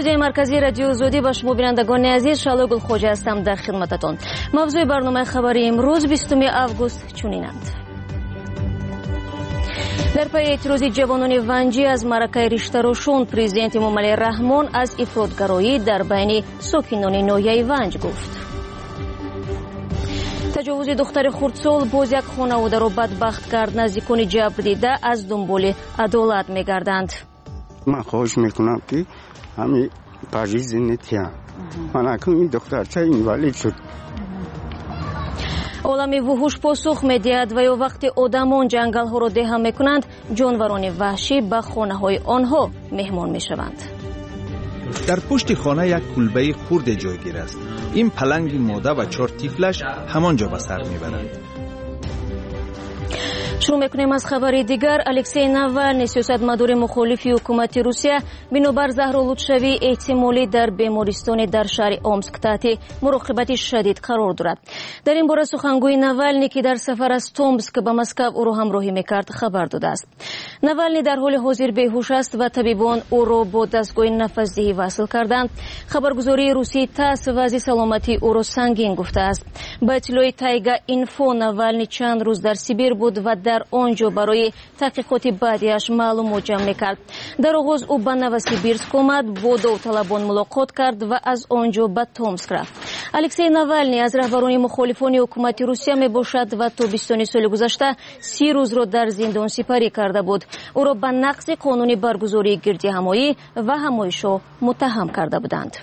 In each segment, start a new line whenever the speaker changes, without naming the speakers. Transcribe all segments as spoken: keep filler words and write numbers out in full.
استودیوی مرکزی رادیو زودی با شما بینندگان عزیز شالو گلخوجه هستم در خدمتتون. موضوع برنامه خبری امروز بیستم آگوست چنینند. در پی اعتراض جوانان ونجی از معرکه رشته روشن، پرزیدنت امامعلی رحمان از افراطگرایی در بین ساکنان ناحیه ونج گفت. تجاوز دختر خردسال باز یک خانواده را بدبخت کرد. نزدیکان جبر دیده از دنبال عدالت می‌گردند.
من خواهش میکنم که همین پاریز نتیان من اکنون این دخترچه اینوالید شد.
عالمی وحوش پاسخ می‌دهد و یا وقتی آدمان جنگل ها را دهه میکنند، جانوران وحشی به خانه های آنها مهمان میشوند.
در پشت خانه یک کلبه خرد جایگیر است. این پلنگ ماده و چهار طفلش همانجا به سر میبرند.
شروع میکنیم از خبری دیگر. الکسی ناوالنی سیاستمدار مخالف حکومت روسیه بنابر زهرآلودشوی احتمالی در بیمارستان در شهر امسک تحت مراقبت شدید قرار دارد. در این باره سخنگوی ناوالنی که در سفر از تومسک به مسکو او را همراهی میکرد خبر داده است. ناوالنی در حال حاضر بیهوش است و طبیبان او را با دستگاه نفس‌دهی وصل کردند. خبرگزاری روسی تاس وضع سلامتی او را سنگین گفته است. با اطلاع تایگا اینفو ناوالنی چند روز در سیبیر بود و در آنجا برای تحقیقات بعدیش معلومات جمع میکرد. در آغاز او به نوسیبیرسک آمد، با داوطلبان ملاقات کرد و از آنجا به تومسک رفت. الکسی ناوالنی از رهبران مخالفان حکومت روسیه می باشد و تابستان سال گذشته سی روز را در زندان سپری کرده بود. او را به نقض قانونی برگزاری گردی همایی و همایش‌ها متهم کرده بودند.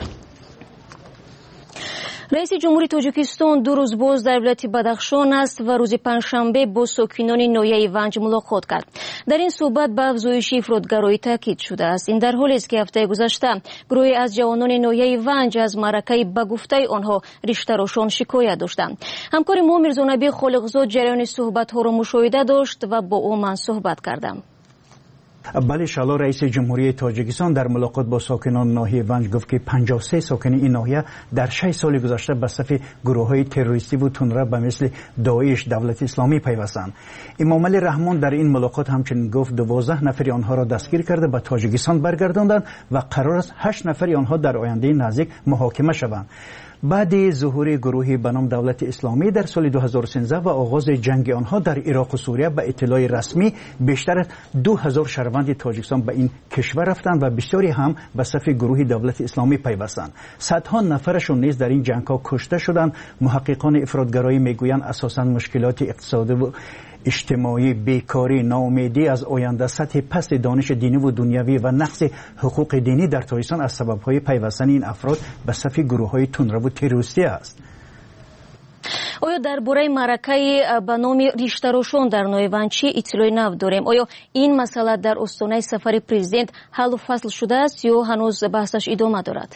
رئیس جمهوری تاجیکستان دو روز باز در ولایت بدخشان است و روز پنجشنبه با ساکنان ناحیه ونج ملاقات کرد. در این صحبت به افزایش افراطگرایی تاکید شده است. این در حالی است که هفته گذشته گروهی از جوانان ناحیه ونج از معرکه به گفته آنها رشته روشن شکایت داشتند. همکار ما میرزانبی خالقزاد جریان صحبت ها را مشاهده داشت و با او من صحبت کردم.
بله شالا، رئیس جمهوری تاجیکستان در ملاقات با ساکنان ناحیه ونج گفت که پنجاه و سه ساکن این ناحیه در شش سال گذشته به صف گروه‌های تروریستی و تندرو به مثل داعش، دولت اسلامی پیوستند. امامعلی رحمان در این ملاقات همچنین گفت دوازده نفر آنها را دستگیر کرده به تاجیکستان برگرداندند و قرار است هشت نفر آنها در آینده نزدیک محاکمه شوند. بعد ظهور گروهی به نام دولت اسلامی در سال دو هزار و سیزده و آغاز جنگ آنها در عراق و سوریه، به اطلاع رسمی بیشتر از دو هزار شهروند تاجیکستان به این کشور رفتند و بسیاری هم به صف گروه دولت اسلامی پیوستند. صدها نفرشون نیز در این جنگ‌ها کشته شدند. محققان افراطگرایی میگویند اساساً مشکلات اقتصادی و اجتماعی، بیکاری، ناامیدی از آینده، سطح پست دانش دینی و دنیوی و نقض حقوق دینی در تاجیکستان از سبب‌های پیوستن این افراد به صف گروه‌های تندرو و تروریستی است.
آیا درباره معرکه به نام رشته روشن در ناحیه ونج اطلاع نو داریم؟ آیا این مسئله در آستانه سفر پرزیدنت حل و فصل شده است یا هنوز بحثش ادامه دارد؟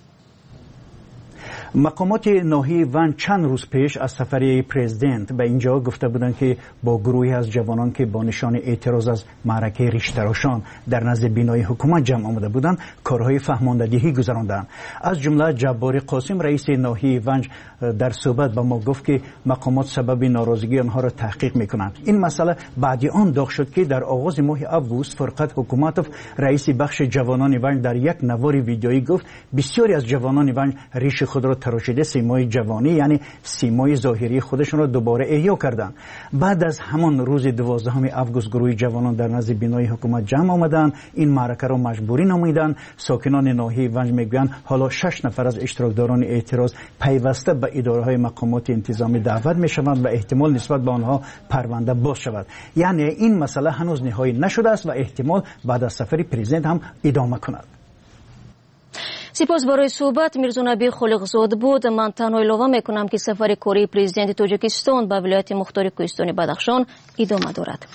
مقامات ناحیه ونج چند روز پیش از سفری پرزیدنت به اینجا گفته بودند که با گروهی از جوانان که با نشان اعتراض از معرکه رشته روشن در نزد بینای حکومت جمع آمده بودند کارهای فهماندهی گذراندند. از جمله جبار قاسم رئیس ناحیه ونج در صحبت با ما گفت که مقامات سبب ناراضگی آنها را تحقیق میکنند. این مسئله بعد آن داغ شد که در آغاز ماه آگوست فرقت حکومتوف رئیس بخش جوانان ونج در یک نوار ویدیویی گفت بسیاری از جوانان ونج ریش خود را تراشیده سیمای جوانی یعنی سیمای ظاهری خودشون را دوباره احیا کردند. بعد از همان روز دوازدهم آگوست گروه جوانان در نزد بینای حکومت جمع آمدند. این معرکه را مجبوری نامیدند. ساکنان ناحیه ونج میگویند حالا شش نفر از اشتراکداران اعتراض پیوسته به اداره‌های مقامات انتظامی دعوت میشوند و احتمال نسبت به آنها پرونده باز شود. یعنی این مسئله هنوز نهایی نشده است و احتمال بعد از سفر پرزیدنت هم ادامه کند.
سپاس برای صحبت. میرزانبی خالقزاد بود. من تنها اعلام میکنم که سفر کاری پرزیدنت تاجیکستان به ولایت مختار کوهستانی بدخشان ادامه دارد.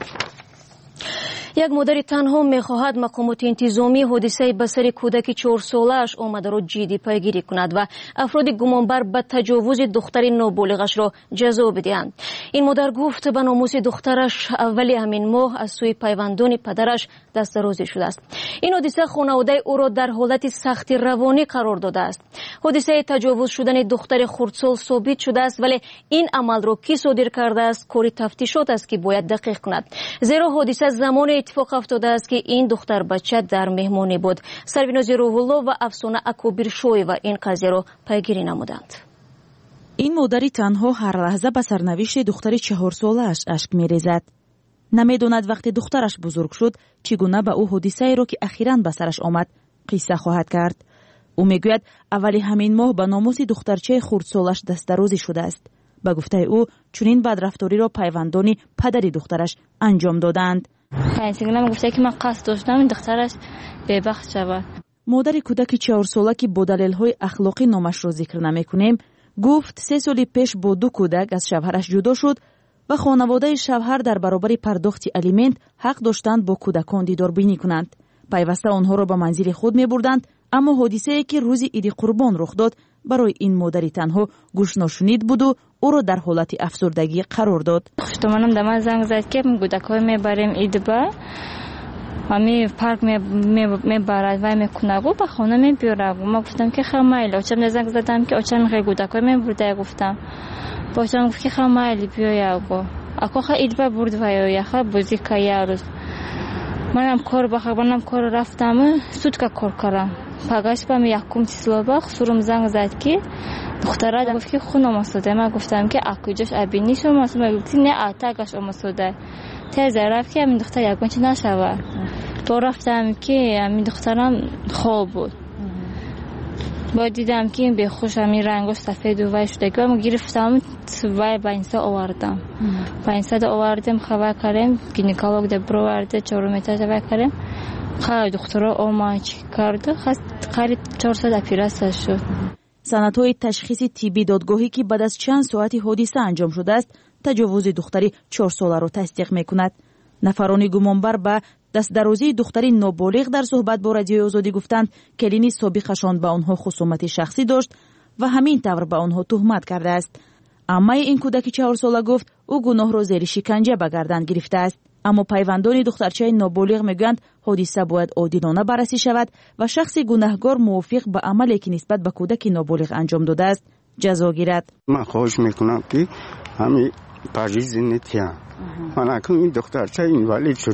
یک مادر تنها میخواهد مقامات انتظامی حادثه به سر کودک چهار سالش آمده را جدی پیگیری کند و افراد گمانبر به تجاوز دختر نابالغش را جزا بدهند. این مادر گفت به ناموس دخترش اولی همین ماه از سوی پیوندان پدرش دست درازی شده است. این حادثه خانواده او را در حالت سخت روانی قرار داده است. حادثه تجاوز شدن دختر خردسال ثابت شده است، ولی این عمل را کی صادر کرده است کاری تفتیشات است که باید دقیق کند. زیرا حادثه زمان اتفاق افتاده است که این دختر بچه در مهمانی بود. سرویناز روح‌الله و افسانه اکوبرشویeva این قضیه را پیگیری نمودند.
این مادری تنها هر لحظه به سرنوشت دختر چهار ساله‌اش اشک می‌ریزد. نمی‌داند وقتی دخترش بزرگ شد چگونه به او حادثه‌ای را که اخیراً به سرش آمد قصه خواهد کرد. او میگوید اولی همین ماه به ناموس دخترچه خردسالش دست‌درازی شده است. به گفته او چنین بدرفتاری را پیوندان پدری دخترش انجام دادند.
خیلی گفته که من قصد داشتم این دخترش ببخت شود.
مادر کودک چهار ساله که با دلایل اخلاقی نامش را ذکر نمی‌کنیم گفت سه سال پیش با دو کودک از شوهرش جدا شد و خانواده شوهر در برابر پرداخت الیمنت حق داشتند با کودکان دیداربینی کنند. پیوسته آنها را به منزل خود می‌بردند، اما حادثه‌ای که روز عید قربان رخ داد برای این مادری تنها گوش ناشنید بود و او را در حالت افسردگی قرار داد.
خشتمانم دم زنگ زد که کودک‌ها میبریم عید با امی پارک میبرد و میکنه و به خانه میبره. ما گفتم که خیلی آچم زنگ زدم که آچم خیلی کودک‌ها میبرده. گفتم باشم که خیلی بیایا گو اکو خیلی عید با برد و یا خیلی بازی که روز منم کار بخوابانم کار رفتم سود که کار کردم پگاش بهم یکم چیزلا با خسرم زنگ زد که دختره گفت که خونم آسوده. من گفتم که اکوجاش ابینی شما آسوده. گفتی نه اتاقش آسوده. تازه رفت که همین دختر یکم چی نشود. تو رفتم که همین دخترم خواب بود. با دیدم که این به خوش همین رنگش سفید و وای شده که من گرفتم وای با اینسا آوردم. با اینسا آوردم خبر کردم گینکولوگ دبرو آورده چهار متر خبر کردم. خیلی دخترها آماچ کرده خواست قریب چهارصد اپیراسته شد.
سندهای تشخیص طبی دادگاهی که بعد از چند ساعتی حادثه انجام شده است تجاوز دختری چهار ساله را تصدیق میکند. نفرانی گمانبر به دست درازی دختری نابالغ در صحبت با رادیوی آزادی گفتند کلینی سابقشان به آنها خصومت شخصی داشت و همین طور به آنها تهمت کرده است. اما این کودک چهار ساله گفت او گناه را زیر شکنجه به گردن گرفته است. اما پیوندان دخترچه نابالغ میگویند حادثه باید عادلانه بررسی شود و شخص گناهکار موافق به عملی که نسبت به کودک نابالغ انجام داده است جزا گیرد.
من خواهش میکنم که همین پاریز نتیا من اکنون این دخترچه اینوالید شد.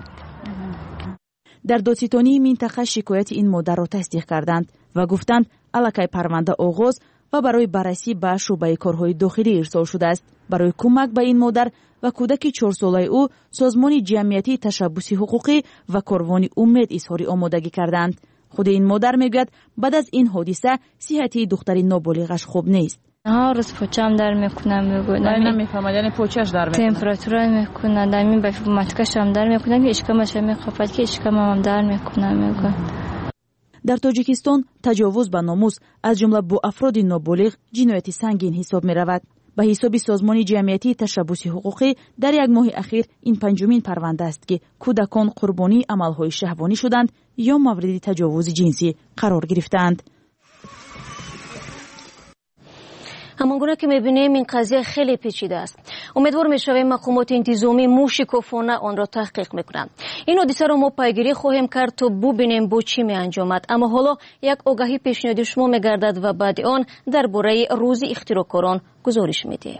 در دادستانی منطقه شکایت این مادر را تصدیق کردند و گفتند الکی پرونده آغاز و برای بررسی به شعبه کارهای داخلی ارسال شده است. برای کمک به این مادر و کودک چهار ساله او سازمان جمعیتی تشبث حقوقی و کاروان امید اظهار آمادگی کردند. خود این مادر میگوید بعد از این حادثه صحت دختر نابالغش خوب نیست.
هر روز پوچم در میکنم میگم
نمیفهمم یعنی پوچش در میکنم
تمپراتور میکنم در می به ماتکشم در میکنم که اشکمش میخواد که اشکمم در میکنم میگم.
در تاجیکستان تجاوز به ناموس از جمله با افراد نابالغ جنایت سنگین حساب می رود. به حساب سازمان جمعیتی تشبث حقوقی در یک ماه اخیر این پنجمین پرونده است که کودکان قربانی عملهای شهوانی شدند یا مورد تجاوز جنسی قرار گرفتند.
همانگونه که میبینیم این قضیه خیلی پیچیده است. امیدوار میشویم مقامات انتظامی موشکافانه آن را تحقیق میکنند. این حادثه را ما پیگیری خواهیم کرد تا ببینیم با چی می انجامد. اما حالا یک آگاهی پیشنهادی شما میگردد و بعد آن درباره روز اختراعکاران گزارش میدیم.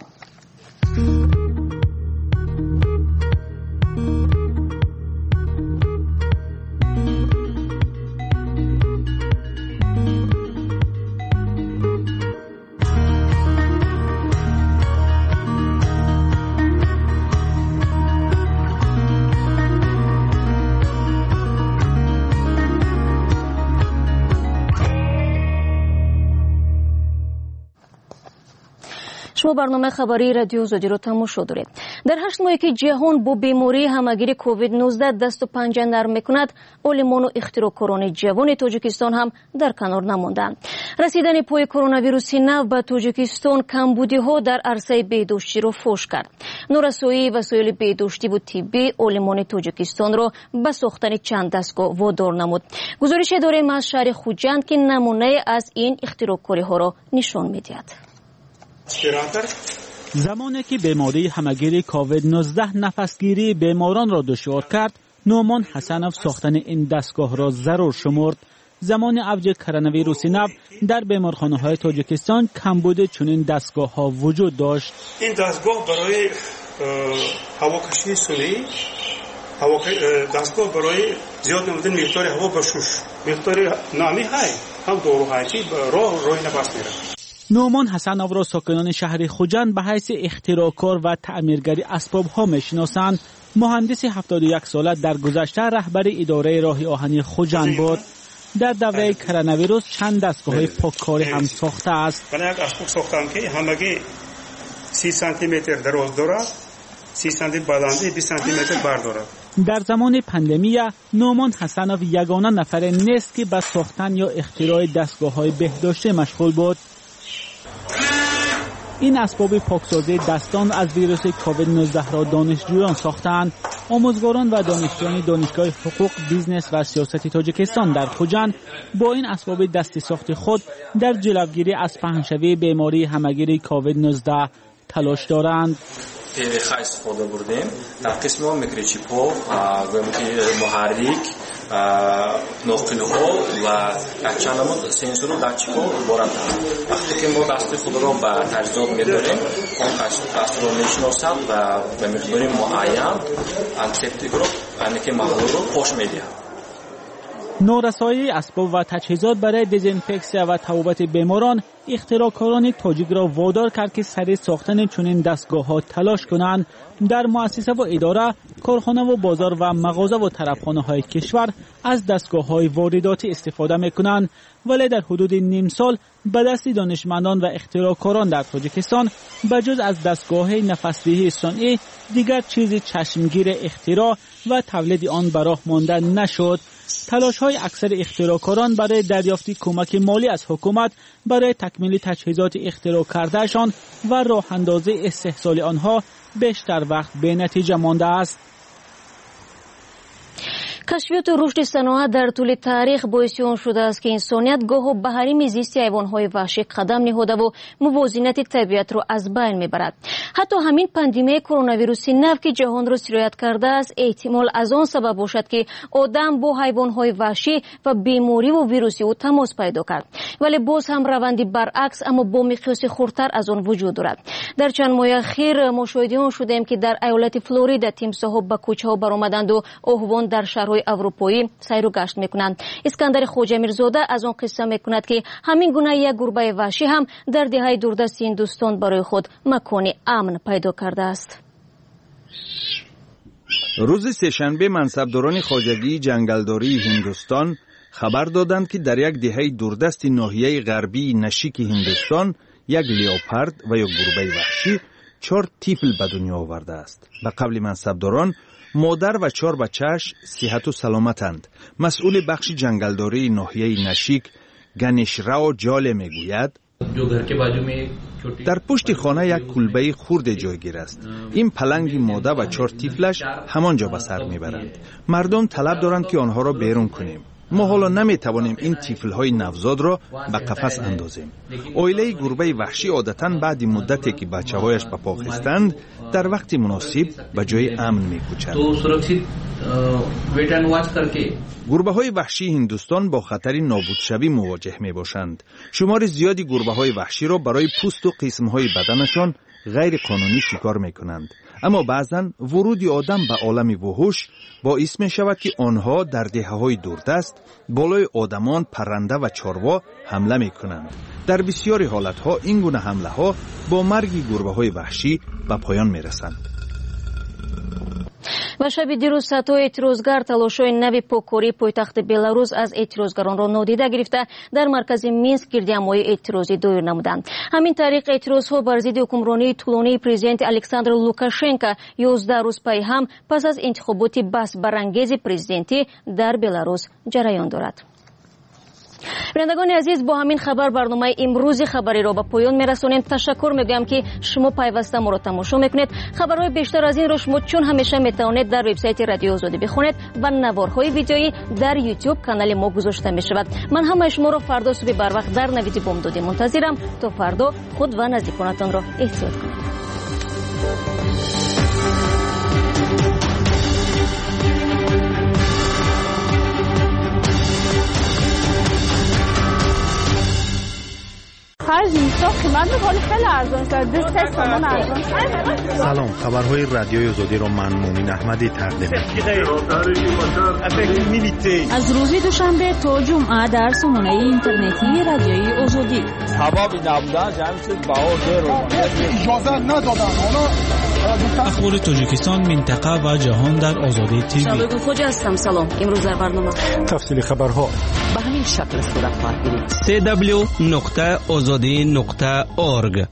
شما برنامه خبری رادیو آزادی رو تماشا دارید. در هشت ماهی که جهان با بیماری همگیر کووید نوزده دست و پنجه نرم میکند، علمان و اختراعکاران جوان تاجیکستان هم در کنار نماندند. رسیدن پای کرونا ویروس نو به تاجیکستان کمبودی ها در عرصه بهداشتی را فاش کرد. نورسایی وسایل بهداشتی و طبی علمان تاجیکستان را به ساختن چند دستگاه وادار نمود. گزارش داریم از شهر خوجند که نمونه از این اختراعکاری ها را نشان میدهد.
زمانی که بیماری همگیر کووید نوزده نفسگیری بیماران را دشوار کرد، نومان حسنوف ساختن این دستگاه را ضرور شمرد. زمان اوج کرونا ویروس نو در بیمارخانه‌های تاجیکستان کمبود چنین دستگاه ها وجود داشت.
این دستگاه برای هواکشی صنعی هوا دستگاه برای زیاد نمودن مقدار هوا بشوش مقدار نامی های هم دورو های چی راه روی نفس میره.
نومان حسنов را ساکنان شهر خوجند به حیث اختراعکار و تعمیرگری اسباب ها میشناسند. مهندس هفتاد و یک ساله در گذشته رهبر اداره راه آهنی خوجند بود. در دوره کرونا ویروس چند دستگاه های پاککاری هم ساخته است.
من یک اسباب ساختم که همگی سی سانتی متر دراز دارد، سی سانتی بلندی، بیست سانتی متر بر دارد.
در زمان پاندمی نومان حسنов یگانه نفر نیست که به ساختن یا اختراع دستگاه های بهداشتی مشغول بود. این اسباب پاکسازی دستان از ویروس کووید نوزده را دانشجویان ساختند. آموزگاران و دانشجویان دانشگاه حقوق، بیزنس و سیاست تاجیکستان در خوجند با این اسباب دستی ساخت خود در جلوگیری از پهنشوی بیماری همهگیری کووید نوزده تلاش دارند.
خیلی استفاده بردیم در قسم میکروچیپ‌ها و محرک نقل‌ها و چند نمود سنسور و داتچی‌ها وارد دارند. وقتی که ما دست خود را به تجهیزات می‌داریم، اون دست را می‌شناسد و به مقدار معین انتیسپتیک رو یعنی که محلول رو پاش می‌دهد.
نورسایی اسباب و تجهیزات برای دزینفکسیا و طبابت بیماران اختراعکاران تاجیک را وادار کرد که سریع ساختن چنین دستگاه‌ها تلاش کنند. در مؤسسه و اداره، کارخانه و بازار و مغازه و طرفخانه‌های کشور از دستگاه‌های وارداتی استفاده می‌کنند، ولی در حدود نیم سال به دست دانشمندان و اختراعکاران در تاجیکستان بجز از دستگاه نفس‌دهی صنعی دیگر چیزی چشمگیر اختراع و تولید آن به راه مانده نشد. تلاش‌های اکثر اختراعکاران برای دریافت کمک مالی از حکومت برای تکمیل تجهیزات اختراع کردهشان و راه اندازی استحصال آنها بیشتر وقت به نتیجه مانده است.
کشفیات و رشد صنعت در طول تاریخ باعث آن شده است که انسانیت گاه به حریم زیستی حیوانات وحشی قدم نهاده و موازنت طبیعت را از بین میبرد. حتی همین پاندمی کرونا ویروس نو که جهان را سرایت کرده است احتمال از آن سبب باشد که آدم با حیوانات وحشی و بیماری و ویروسی او تماس پیدا کرد. ولی باز هم روندی برعکس اما با مقیاس خردتر از آن وجود دارد. در چند ماه اخیر ما شاهد آن شدیم که در ایالت فلوریدا تیمساح‌ها به کوچه‌ها برآمدند و آهوان در شهرهای اروپایی سیر و گشت میکنند. اسکندر خوجا میرزاده از آن قصه میکند که همین گونه یک گربه وحشی هم در دهه دوردست هندوستان برای خود مکان امن پیدا کرده است.
روز سه‌شنبه منصبداران خواجگی جنگلداری هندوستان خبر دادند که در یک دهه دوردست ناحیه غربی نشیک هندوستان یک لیوپارد و یک گربه وحشی چهار طفل به دنیا آورده است. به قبل منصبداران مادر و چهار بچه‌اش صحت و سلامتند. مسئول بخش جنگلداری ناحیه نشیک گنیش راو جاله میگوید در پشت خانه یک کلبه خرد جایگیر است. این پلنگ ماده و چهار طفلش همانجا به سر میبرند. مردم طلب دارند که آنها را بیرون کنیم. ما حالا نمیتوانیم این طفل‌های نوزاد را به قفس اندازیم. عائله گربه وحشی عادتاً بعد مدتی که بچه‌هایش به پا خستند در وقت مناسب به جای امن می‌کوچند. گربه‌های وحشی هندوستان با خطر نابودشوی مواجه می‌باشند. شمار زیادی گربه‌های وحشی را برای پوست و قسم‌های بدنشان غیر قانونی شکار می‌کنند. اما بعضاً ورود آدم به عالم وحوش باعث می شود که آنها در دهه‌های دوردست بالای آدمان، پرنده و چاروا حمله می کنند. در بسیاری حالتها این گونه حمله ها با مرگ گربه‌های وحشی به پایان می رسند.
و شب دیروز سطح اعتراضگر تلاش‌های نوی پاککاری پایتخت بلاروس از اعتراضگران را نادیده گرفته در مرکز مینسک گردهمایی اعتراضی دایر نمودند. همین طریق اعتراضها بر ضد حکمرانی طولانی پرزیدنت الکساندر لوکاشنکو یازده روز پی هم پس از انتخابات بحث برانگیز پرزیدنتی در بلاروس جریان دارد. بینندگان عزیز، با همین خبر برنامه امروز خبری را به پایان میرسانیم. تشکر میگویم که شما پیوسته ما را تماشا میکنید. خبرهای بیشتر از این را شما چون همیشه میتوانید در وبسایت رادیو آزادی بخونید و نوارهای ویدیویی در یوتیوب کانال ما گذاشته میشود. من همه شما را فردا صبح بر وقت در نوید بامدادی منتظرم. تا فردا خود و نزدیکانتان را احتیاط کنید.
خرج نیست، قیمت ولی خیلی ارزان شده. بیست تومان ارزان.
سلام، خبرهای رادیوی آزادی را من مومین احمدی تقدیم
می‌کنم. از روز دوشنبه تا جمعه در سامانه اینترنتی رادیوی آزادی.
سبب نبودن جمعیت باور اجازه ندادن. حالا
اخبار تاجیکستان، منطقه و جهان در آزادی تیوی.
شبکه خوجا هستم. سلام. امروز در برنامه
تفصیل خبرها
به همین شکل صورت خواهد گرفت.
سی دبلیو نقطه آزادی نقطه اورگ.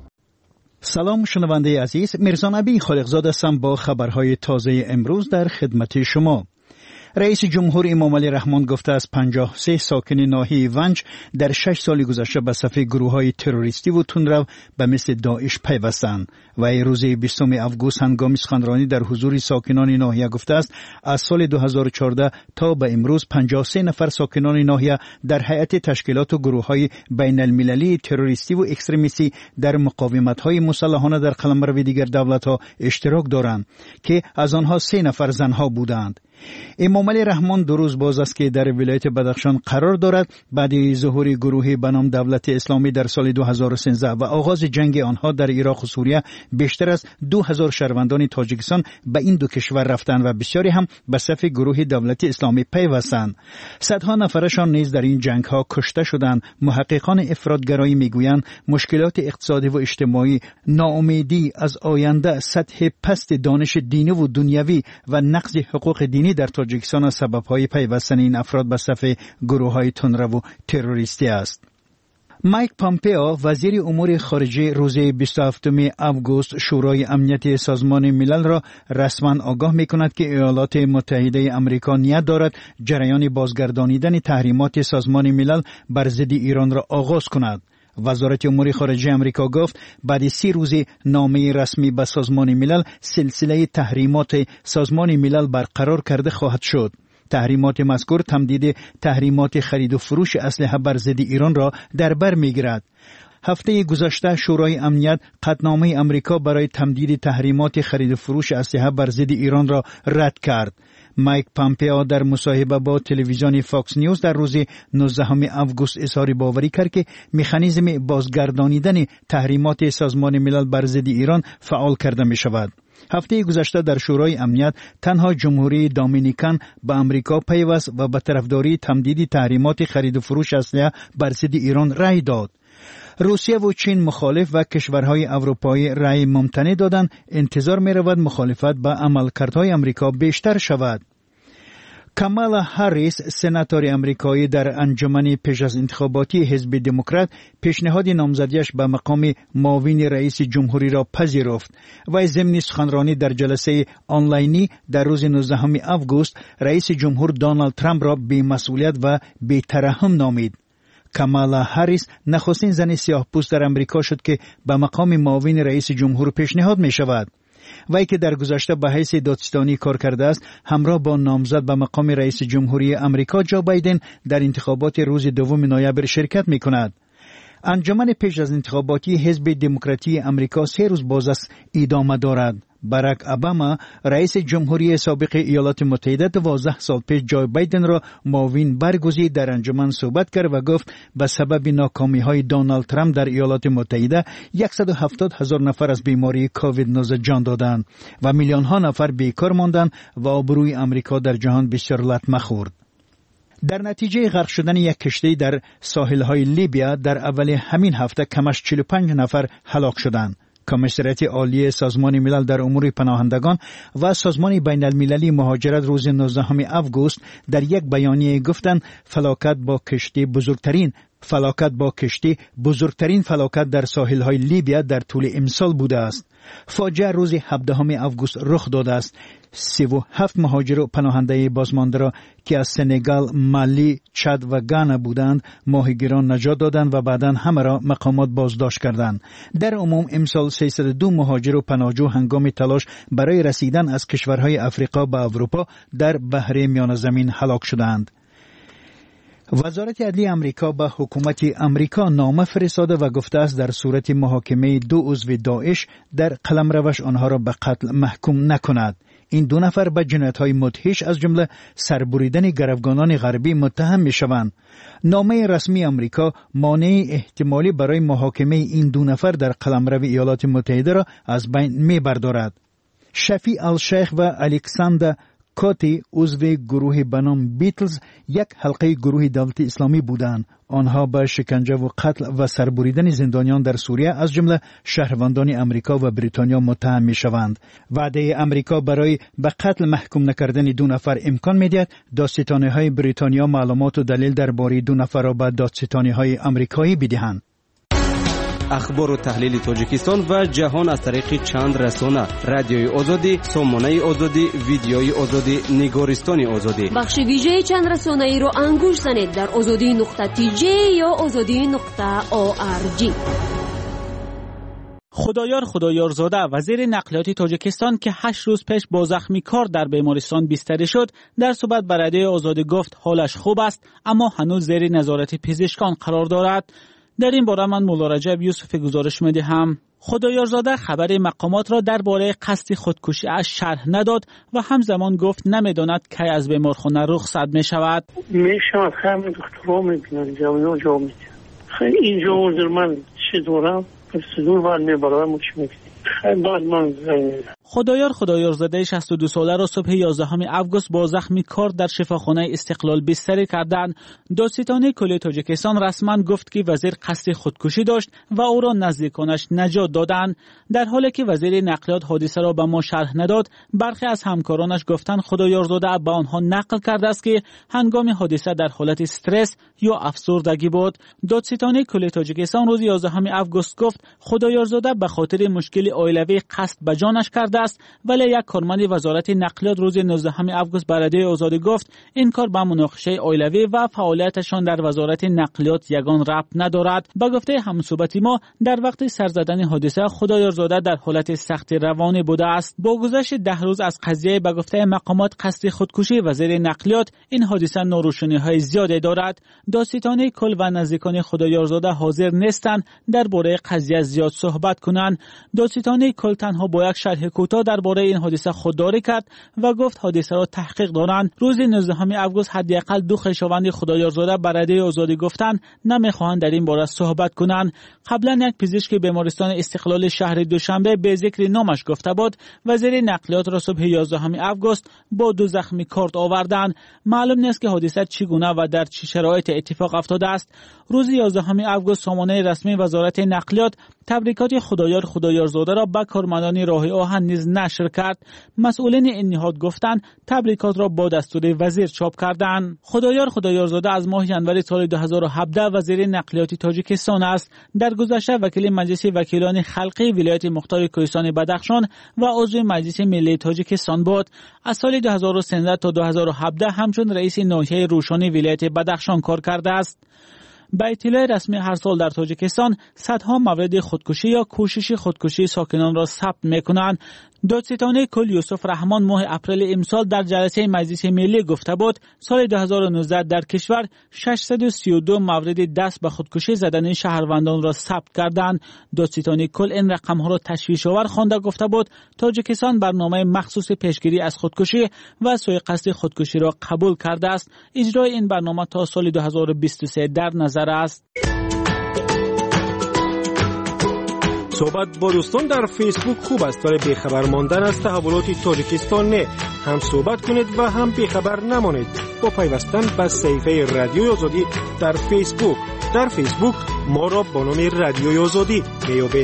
سلام شنونده عزیز، میرزا نبی خالقزاده هستم با خبرهای تازه امروز در خدمت شما. رئیس جمهور امام علی رحمان گفته است پنجاه و سه ساکن ناحیه ونج در شش سال گذشته به صف گروه‌های تروریستی و تندرو به مثل داعش پیوستند. و روز بیستم آگوست هنگام سخنرانی در حضور ساکنان ناحیه گفته است از سال دو هزار و چهارده تا به امروز پنجاه و سه نفر ساکنان ناحیه در هیئت تشکیلات و گروه‌های بین المللی تروریستی و اکستریمیستی در مقاومت‌های مسلحانه در قلمرو دیگر دولت‌ها اشتراک دارند که از آنها سه نفر زنها بودند. امام علی رحمان دو روز باز است که در ولایت بدخشان قرار دارد بعد ظهور گروهی به نام دولت اسلامی در سال دو هزار و سیزده و آغاز جنگ آنها در عراق و سوریه بیشتر از دو هزار شهروندان تاجیکستان به این دو کشور رفتند و بسیاری هم به صف گروه دولت اسلامی پیوستند. صدها نفرشان نیز در این جنگ ها کشته شدند. محققان افراطگرایی میگویند مشکلات اقتصادی و اجتماعی، ناامیدی از آینده، سطح پست دانش دینی و دنیوی و نقض حقوق دینی در تاجیکستان از سبب‌های پیوستن این افراد به صف گروه‌های تندرو و تروریستی است. مایک پامپئو وزیر امور خارجه روز بیست و هفتم آگوست شورای امنیت سازمان ملل را رسما آگاه می‌کند که ایالات متحده آمریکا نیت دارد جریان بازگردانیدن تحریمات سازمان ملل بر ضد ایران را آغاز کند. وزارت امور خارجه آمریکا گفت بعد سی روز نامه رسمی به سازمان ملل سلسله تحریمات سازمان ملل برقرار کرده خواهد شد. تحریمات مذکور تمدید تحریمات خرید و فروش اسلحه بر ضد ایران را در بر می‌گیرد. هفته گذشته شورای امنیت قطعنامه آمریکا برای تمدید تحریمات خرید و فروش اسلحه بر ضد ایران را رد کرد. مایک پامپئو در مصاحبه با تلویزیون فاکس نیوز در روز نوزدهم آگوست اظهار باوری کرد که مکانیزم بازگردانیدن تحریمات سازمان ملل بر ضد ایران فعال کرده می شود. هفته گذشته در شورای امنیت تنها جمهوری دومینیکن به آمریکا پیوست و به طرفداری تمدید تحریمات خرید و فروش اسلحه بر ضد ایران رأی داد. روسیه و چین مخالف و کشورهای اروپایی رأی ممتنع دادند. انتظار می رود مخالفت با عملکردهای آمریکا بیشتر شود. کامالا هریس سناتور آمریکایی در انجمن پیش از انتخاباتی حزب دموکرات پیشنهاد نامزدیش به مقام معاون رئیس جمهوری را پذیرفت و ضمن سخنرانی در جلسه آنلاینی در روز نوزدهم آگوست رئیس جمهور دونالد ترامپ را بی‌مسئولیت و بی‌ترحم نامید. کامالا هریس نخستین زن سیاه‌پوست در آمریکا شد که به مقام معاون رئیس جمهور پیشنهاد می شود. وی که در گذشته به حیث دادستانی کار کرده است همراه با نامزد به مقام رئیس جمهوری آمریکا جو بایدن در انتخابات روز دوم نوامبر شرکت می کند. انجمن پیش از انتخاباتی حزب دموکراتی آمریکا سه روز باز است ادامه دارد. باراک اوباما رئیس جمهوری سابق ایالات متحده دوازده سال پیش جو بایدن را معاون برگزید. در انجمن صحبت کرد و گفت به سبب ناکامی‌های دونالد ترامپ در ایالات متحده صد و هفتاد هزار نفر از بیماری کووید نوزده جان دادند و میلیون‌ها نفر بیکار ماندند و آبروی آمریکا در جهان بسیار لطمه خورد. در نتیجه غرق شدن یک کشتی در ساحل‌های لیبیا در اول همین هفته کمش چهل و پنج نفر هلاک شدند. کمیسریت عالی سازمان ملل در امور پناهندگان و سازمان بین المللی مهاجرت روز نوزدهم آگوست در یک بیانیه گفتند فلاکت با کشتی بزرگترین فلاکت با کشتی بزرگترین فلاکت در ساحل‌های لیبیا در طول امسال بوده است. فاجعه روز هفدهم آگوست رخ داده است. سی و هفت مهاجر و پناهنده بازمانده را که از سنگال، مالی، چاد و گانا بودند ماهیگیران نجات دادند و بعداً همه را مقامات بازداشت کردند. در عموم امسال سیصد و دو مهاجر و پناهجو هنگام تلاش برای رسیدن از کشورهای افریقا به اروپا در بحر میانه زمین هلاک شدند. وزارت عدلی آمریکا به حکومت آمریکا نامه فرستاده و گفته است در صورت محاکمه دو عضو داعش در قلمروش آنها را به قتل محکوم نکند. این دو نفر به جنایت‌های مدهش از جمله سربریدن گروگانان غربی متهم می‌شوند. نامه رسمی آمریکا مانع احتمالی برای محاکمه این دو نفر در قلمرو ایالات متحده را از بین می‌بردارد. شفیع الشیخ و الکساندر کاتی عضو گروه به نام بیتلز یک حلقه گروه دولت اسلامی بودند. آنها به شکنجه و قتل و سربریدن زندانیان در سوریه از جمله شهروندان امریکا و بریتانیا متهم می‌شوند. وعده امریکا برای به قتل محکوم نکردن دو نفر امکان می‌دهد دادستانی‌های بریتانیا معلومات و دلیل درباره دو نفر را به دادستانی‌های آمریکایی بدهند.
اخبار و تحلیل تاجیکستان و جهان از طریق چند رسانه: رادیوی آزادی، سامانه آزادی، ویدیوی آزادی، نگارستان آزادی.
بخش ویژه چند رسانه ای را انگوش زنید در آزادی نقطه تی جی یا آزادی نقطه او آر جی.
خدایار خدایارزاده وزیر نقلیات تاجیکستان که هشت روز پیش با زخمی کار در بیمارستان بستری شد، در صحبت با رادیوی آزادی گفت حالش خوب است اما هنوز زیر نظارت پزشکان قرار دارد. در این باره من مولا رجب یوسفی گزارش می‌دهم. خدایارزاده خبر مقامات را درباره قصد خودکشی اش شرح نداد و همزمان گفت نمی‌داند کی از بیمارخانه رخصت می‌شود.
می‌شود همه دکترها می‌بینن جوانان جا می‌دن. خیلی اینجا وزیر من چه دارم پرسیدور باید می‌برم چی می‌کنم. خیلی بعد من زنگ
خدایار خدایارزاده شصت و دو ساله را صبح یازدهم آگوست با زخمی کار در شفاخانه استقلال بستری کردند. دادستانی کل تاجیکستان رسما گفت که وزیر قصد خودکشی داشت و او را نزدیکانش نجات دادند. در حالی که وزیر نقلیات حادثه را به ما شرح نداد، برخی از همکارانش گفتند خدایارزاده به آنها نقل کرده است که هنگام حادثه در حالت استرس یا افسردگی بود. دادستانی کل تاجیکستان روز یازدهم آگوست گفت خدایارزاده به خاطر مشکل عائلوی قصد به جانش کرده است، ولی یک کارمند وزارت نقلیات روز نوزدهم آگوست به رادیوی آزادی گفت این کار به مناقشه عائلوی و فعالیتشان در وزارت نقلیات یگان ربط ندارد. به گفته همصحبت ما، در وقت سر زدن حادثه خدایارزاده در حالت سخت روانی بوده است. با گذشت ده روز از قضیه به گفته مقامات قصد خودکشی وزیر نقلیات، این حادثه ناروشنی‌های زیادی دارد. دادستانی کل و نزدیکان خدایارزاده حاضر نیستند درباره قضیه زیاد صحبت کنند. دادستانی کل تنها با یک شرح کوتاه درباره این حادثه خودداری کرد و گفت حادثه را تحقیق دارند. روز نوزدهم آگوست حداقل دو خویشاوند خدایارزاده به رادیوی آزادی گفتند نمیخواهند در این باره صحبت کنند. قبلا یک پزشک بیمارستان استقلال شهر دوشنبه به ذکر نامش گفته بود وزیر نقلیات را صبح یازدهم آگوست با دو زخمی کارت آوردند. معلوم نیست که حادثه چگونه و در چه شرایط اتفاق افتاده است. روز یازدهم آگوست سامانه رسمی وزارت نقلیات تبریکات خدایار خدایارزاده را به کارمندان راه آهن نیز نشر کرد. مسئولین این نهاد گفتند تبریکات را با دستور وزیر چاپ کردند. خدایار خدایارزاده از ماه ژانویه سال دو هزار و هفده وزیر نقلیات تاجیکستان است. در گذشته وکیل مجلس وکیلان خلقی ولایت مختار کوهستان بدخشان و عضو مجلس ملی تاجیکستان بود. از سال دو هزار و سیزده تا دو هزار و هفده همچون رئیس ناحیه روشانی ولایت بدخشان کار کرده است. به اطلاع رسمی هر سال در تاجیکستان صدها مورد خودکشی یا کوشش خودکشی ساکنان را ثبت می‌کنند. دادستانی کل یوسف رحمان ماه اپریل امسال در جلسه مجلس ملی گفته بود سال دو هزار و نوزده در کشور ششصد و سی و دو مورد دست به خودکشی زدن شهروندان را ثبت کردند. دادستانی کل این رقم‌ها را تشویش‌آور خوانده گفته بود تاجیکستان برنامه مخصوص پیشگیری از خودکشی و سوء قصد خودکشی را قبول کرده است. اجرای این برنامه تا سال دو هزار و بیست و سه در نظر است.
صحبت با دوستان در فیسبوک خوب است ولی بیخبر ماندن از تحولات تاجیکستان نه. هم صحبت کنید و هم بیخبر نمانید با پیوستن به صفحه رادیوی آزادی در فیسبوک. در فیسبوک ما را با نام رادیوی آزادی میابید.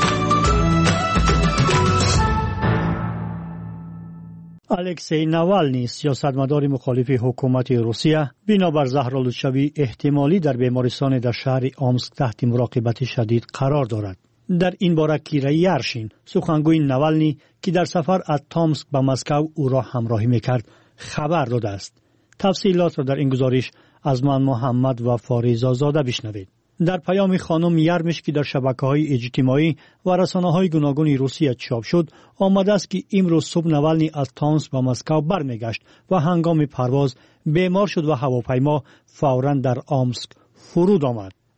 الکسی ناوالنی سیاستمدار مخالف حکومت روسیه بنابر زهرآلودشوی احتمالی در بیمارستان در شهر آمسک تحت مراقبت شدید قرار دارد. در این باره کیرا یارشین سخنگوی ناوالنی که در سفر از تومسک به مسکو او را همراهی میکرد خبر داده است. تفصیلات را در این گزارش از من محمد و فاریزا زاده بشنوید. در پیام خانم یرمش که در شبکه‌های اجتماعی و رسانه‌های گوناگون روسیه چاپ شد آمده است که امروز صبح ناوالنی از تومسک به مسکو برمیگشت و هنگام پرواز بیمار شد و هواپیما فوراً در آمسک فرود آمد.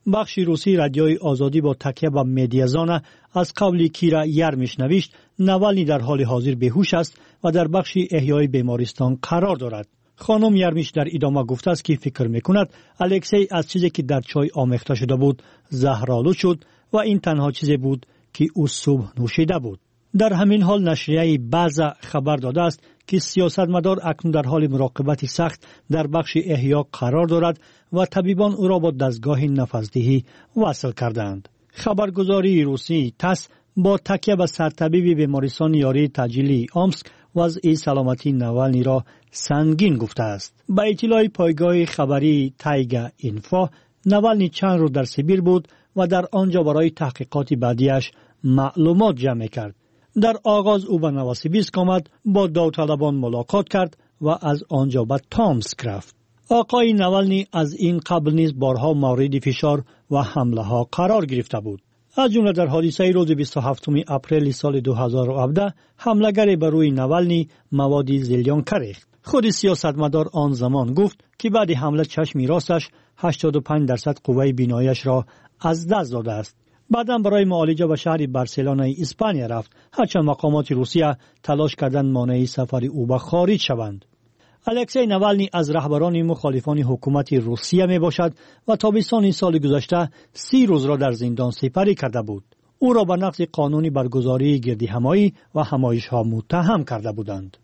بخش روسی رادیوی آزادی با تکیه به مدیازانه از قول کیرا یرمیش نوشت نوالنی در حال حاضر بیهوش است و در بخش احیای بیمارستان قرار دارد. خانم یرمیش در ادامه گفته است که فکر میکند الکسی از چیزی که در چای آمیخته شده بود زهرآلود شد و این تنها چیزی بود که او صبح نوشیده بود. در همین حال نشریه بعض خبر داده است که سیاستمدار اکنون در حال مراقبت سخت در بخش احیا قرار دارد و طبیبان او را با دستگاه نفسدهی وصل کردند. خبرگزاری روسی تاس با تکیه به سرطبیب بیمارستان یاری تجلی آمسک وضع سلامتی نوالنی را سنگین گفته است. با اطلاع پایگاه خبری تایگا اینفو، نوالنی چند روز در سیبیر بود و در آنجا برای تحقیقات بعدیش معلومات جمع کرد. در آغاز او به نواسیبیسک آمد، با داوطلبان ملاقات کرد و از آنجا به تامسک رفت. آقای نوالنی از این قبل نیز بارها مورد فشار و حمله ها قرار گرفته بود. از جمله در حادثه روز بیست و هفتم اپریل سال دو هزار و هفده حمله‌گر بر روی نوالنی مواد زلیانکا ریخت. خود سیاستمدار آن زمان گفت که بعد حمله چشم راستش هشتاد و پنج درصد قوه بیناییش را از دست داده است. بعداً برای معالجه به شهر بارسلونای اسپانیا رفت، هرچند مقامات روسیه تلاش کردند مانع سفر او به خارج شوند. الکسی نوالنی از رهبران مخالفان حکومت روسیه می باشد و تابستان سال گذشته سی روز را در زندان سپری کرده بود. او را به نقض قانونی برگزاری گردی همایی و همایش ها متهم کرده بودند.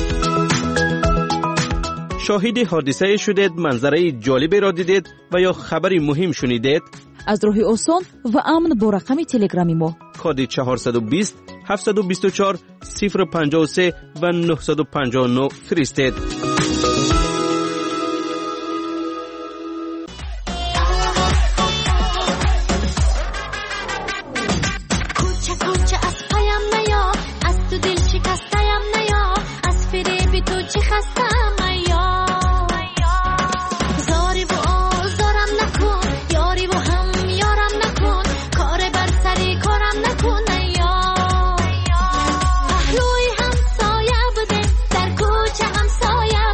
شاهد حادثه شدید، منظره جالبی را دیدید و یا خبری مهم شنیدید؟
از راه آسان و امن با رقم تلگرامی ما
کد چهارصد و بیست هفتصد و بیست و چهار صفر پنجاه و سه و نهصد و پنجاه و نه فرستید.
هم سایه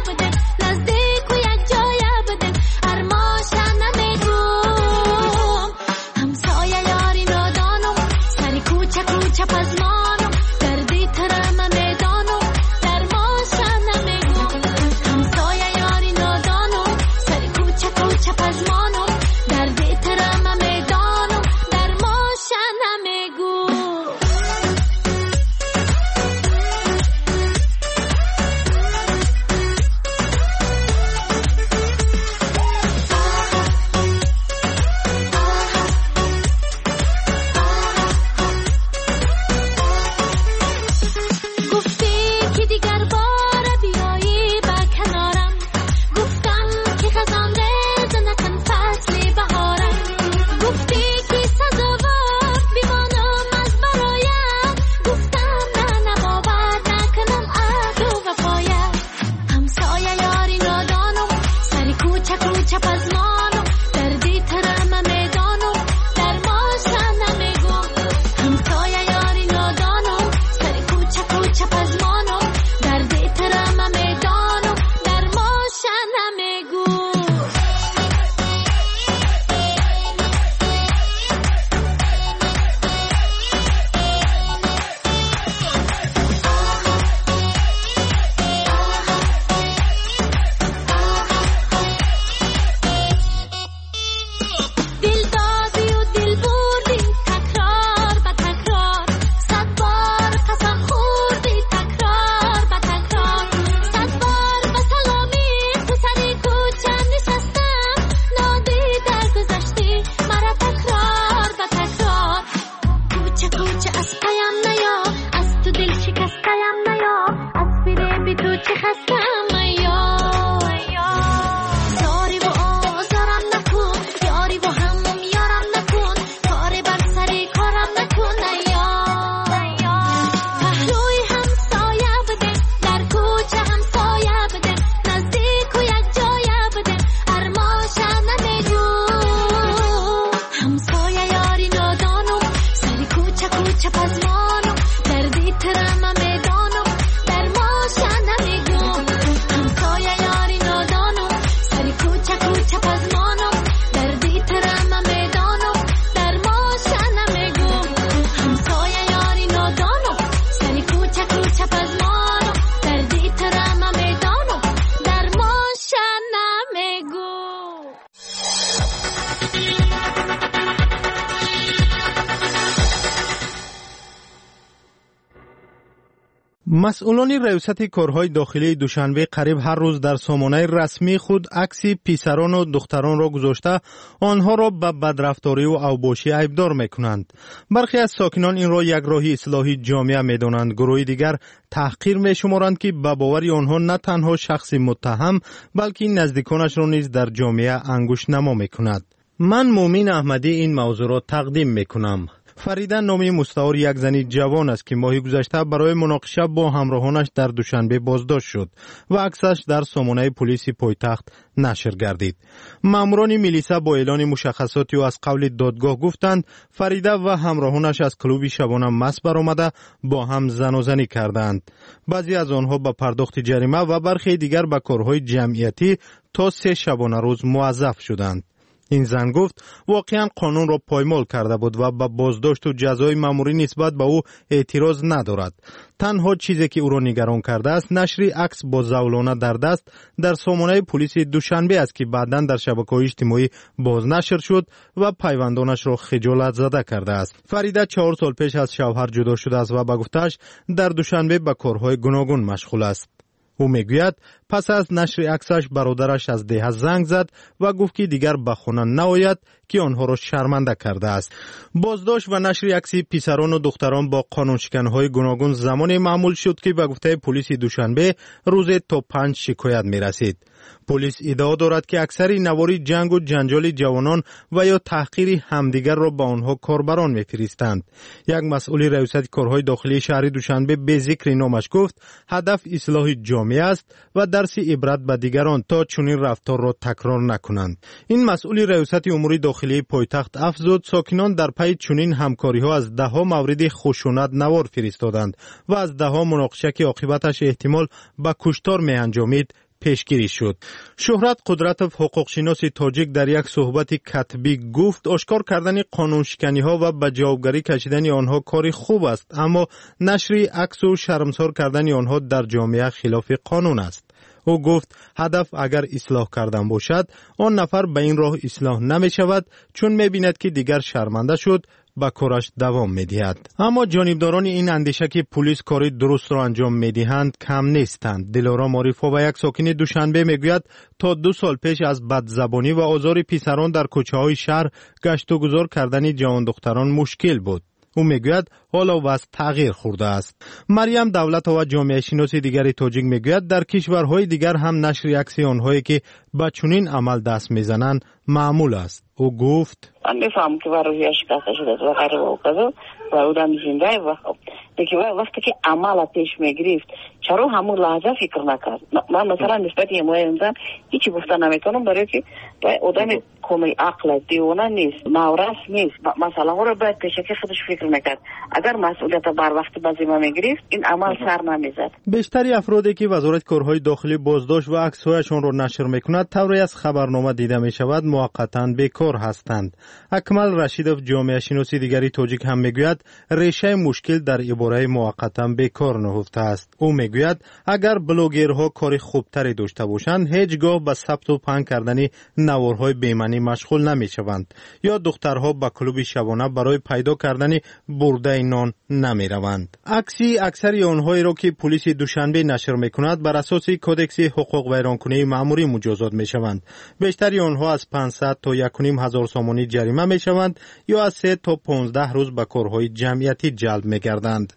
مسئولان ریاست کارهای داخلی دوشنبه قریب هر روز در سامانه رسمی خود عکس پسران و دختران را گذاشته آنها را به بدرفتاری و اوباشی عیبدار میکنند. برخی از ساکنان این را یک راه اصلاحی جامعه میدانند. گروه دیگر تحقیر میشمارند که به باور آنها نه تنها شخص متهم بلکه نزدیکانش را نیز در جامعه انگوش نما میکند. من مومین احمدی این موضوع را تقدیم میکنم. فریده نامی مستعار یک زنی جوان است که ماه گذشته برای مناقشه با همراهانش در دوشنبه بازداشت شد و عکسش در سامانه پلیس پایتخت نشر گردید. ماموران میلیسا با اعلان مشخصات و از قول دادگاه گفتند فریده و همراهانش از کلوب شبانه مست برآمده با هم زن و زنی کردند. بعضی از آنها به پرداخت جریمه و برخی دیگر به کارهای جمعیتی تا سه شبانه روز موظف شدند. این زن گفت واقعا قانون را پایمال کرده بود و به بازداشت و جزای ماموری نسبت به او اعتراض ندارد. تنها چیزی که او را نگران کرده است نشر عکس با زولانه در دست در سامانه پلیس دوشنبه است که بعداً در شبکه‌های اجتماعی بازنشر شد و پیوندانش را خجالت زده کرده است. فریده چهار سال پیش از شوهر جدا شده است و به گفتش در دوشنبه به کارهای گوناگون مشغول است. او میگوید پس از نشر عکسش برادرش از ده زنگ زد و گفت که دیگر به خانه نآید که آنها را شرمنده کرده است. بازداشت و نشر عکس پسران و دختران با قانونشکن‌های گوناگون زمان معمول شد که به گفته پلیس دوشنبه روز تا پنج شکایت می‌رسید. پلیس ادعا دارد که اکثر نواری جنگ و جنجال جوانان و یا تحقیر همدیگر را به آنها کاربران می‌فرستند. یک مسئول ریاست کارهای داخلی شهر دوشنبه به ذکر نامش گفت هدف اصلاح جامعه است و درس عبرت به دیگران تا چنین رفتار را تکرار نکنند. این مسئول ریاست امور داخلی پایتخت افزود ساکنان در پی چنین همکاری‌ها از ده‌ها مورد خشونت نوار فرستادند و از ده‌ها مناقشه که عاقبتش احتمال به کشتار می‌انجامید پیشگیری شد. شهرت قدرتوف حقوق شناس تاجیک در یک صحبت کتبی گفت آشکار کردن قانون شکنی ها و به جوابگری کشیدن آنها کاری خوب است، اما نشر عکس و شرمسار کردن آنها در جامعه خلاف قانون است. او گفت هدف اگر اصلاح کردن باشد آن نفر به این راه اصلاح نمی شود چون می بیند که دیگر شرمنده شد با کارش دوام می دهد. اما جانبداران این اندیشه که پلیس کاری درست را انجام می دهند کم نیستند. دلارام عارف‌ها و یک ساکن دوشنبه می گوید تا دو سال پیش از بدزبانی و آزار پسران در کوچه های شهر گشت و گذار کردن جوان دختران مشکل بود. او میگوید حالا وضع تغییر خورده است. مریم دولت و جامعه شناس دیگری تاجیک میگوید در کشورهای دیگر هم نشر عکس آنهایی که به چنین عمل دست میزنند معمول است. او گفت
من میفهمم که برای شکسته شده و غیر واقعه و آدم زنده و خب دیگه وقتی که عمل پیش میگرفت چرا همون لحظه فکر نکرد؟ من مثلا نسبت یه موضوع هیچی گفتن نمیتونم برای که آدم کمی عقل دیوانه نیست، نورس نیست، مثلا ها رو باید پیش که خودش فکر میکرد. اگر مسئولیت بر وقت به ذمه میگرفت این عمل سر نمیزد.
بیشتری افرادی که وزارت کارهای داخلی بازداشت و عکس‌هایشان را نشر میکند طوری از خبرنامه دیده میشود موقتا بیکار هستند. اکمل رشیدوف جامعه شناسی دیگری تاجیک هم میگوید ریشه مشکل در عباره موقتا بیکار نهفته است. او میگوید اگر بلوگرها کار خوبتری داشته باشند هیچگاه به ثبت و پهن کردن نوارهای بیمنی مشغول نمیشوند یا دخترها به کلوب شبانه برای پیدا کردن برده نان نمیروند. عکسی اکثر آنهایی را که پلیس دوشنبه نشر میکند بر اساس کدکس حقوق ویرانکنی مأموری مجازات میشوند. بیشتر آنها از پانصد تا یک و نیم هزار سامانی جریمه میشوند یا از سه تا پانزده روز به کارهای جمعیتی جلب میگردند.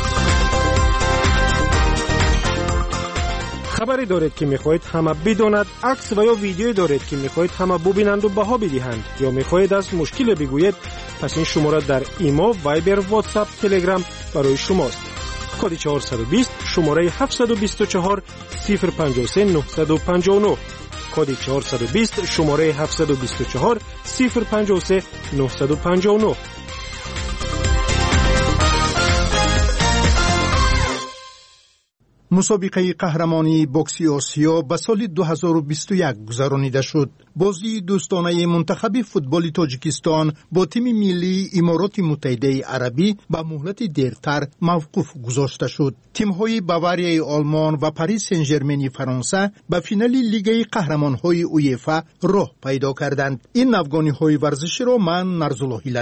خبری دارید که میخواهید همه بداند، عکس و یا ویدیویی دارید که میخواهید همه ببینند و بها بدهند یا میخواهید از مشکل بگویید، پس این شماره در ایمو، وایبر، واتساپ، تلگرام برای شماست. کد چهارصد و بیست شماره هفتصد و بیست و چهار صفر پنجاه و سه نهصد و پنجاه و نه کد چهارصد و بیست شماره هفتصد و بیست و چهار صفر پنجاه و سه نهصد و پنجاه و نه.
مسابقه قهرمانی بوکسی آسیا به سال دو هزار و بیست و یک گذرانیده شد. بازی دوستانه منتخب فوتبال تاجیکستان با تیم ملی امارات متحده عربی به مهلت دیرتر موقوف گذاشته شد. تیم‌های باواریای آلمان و پاریس سن ژرمن فرانسه به فینال لیگ قهرمان‌های اویفا راه پیدا کردند. این افغانی‌های ورزشی را من نرزالله لطیف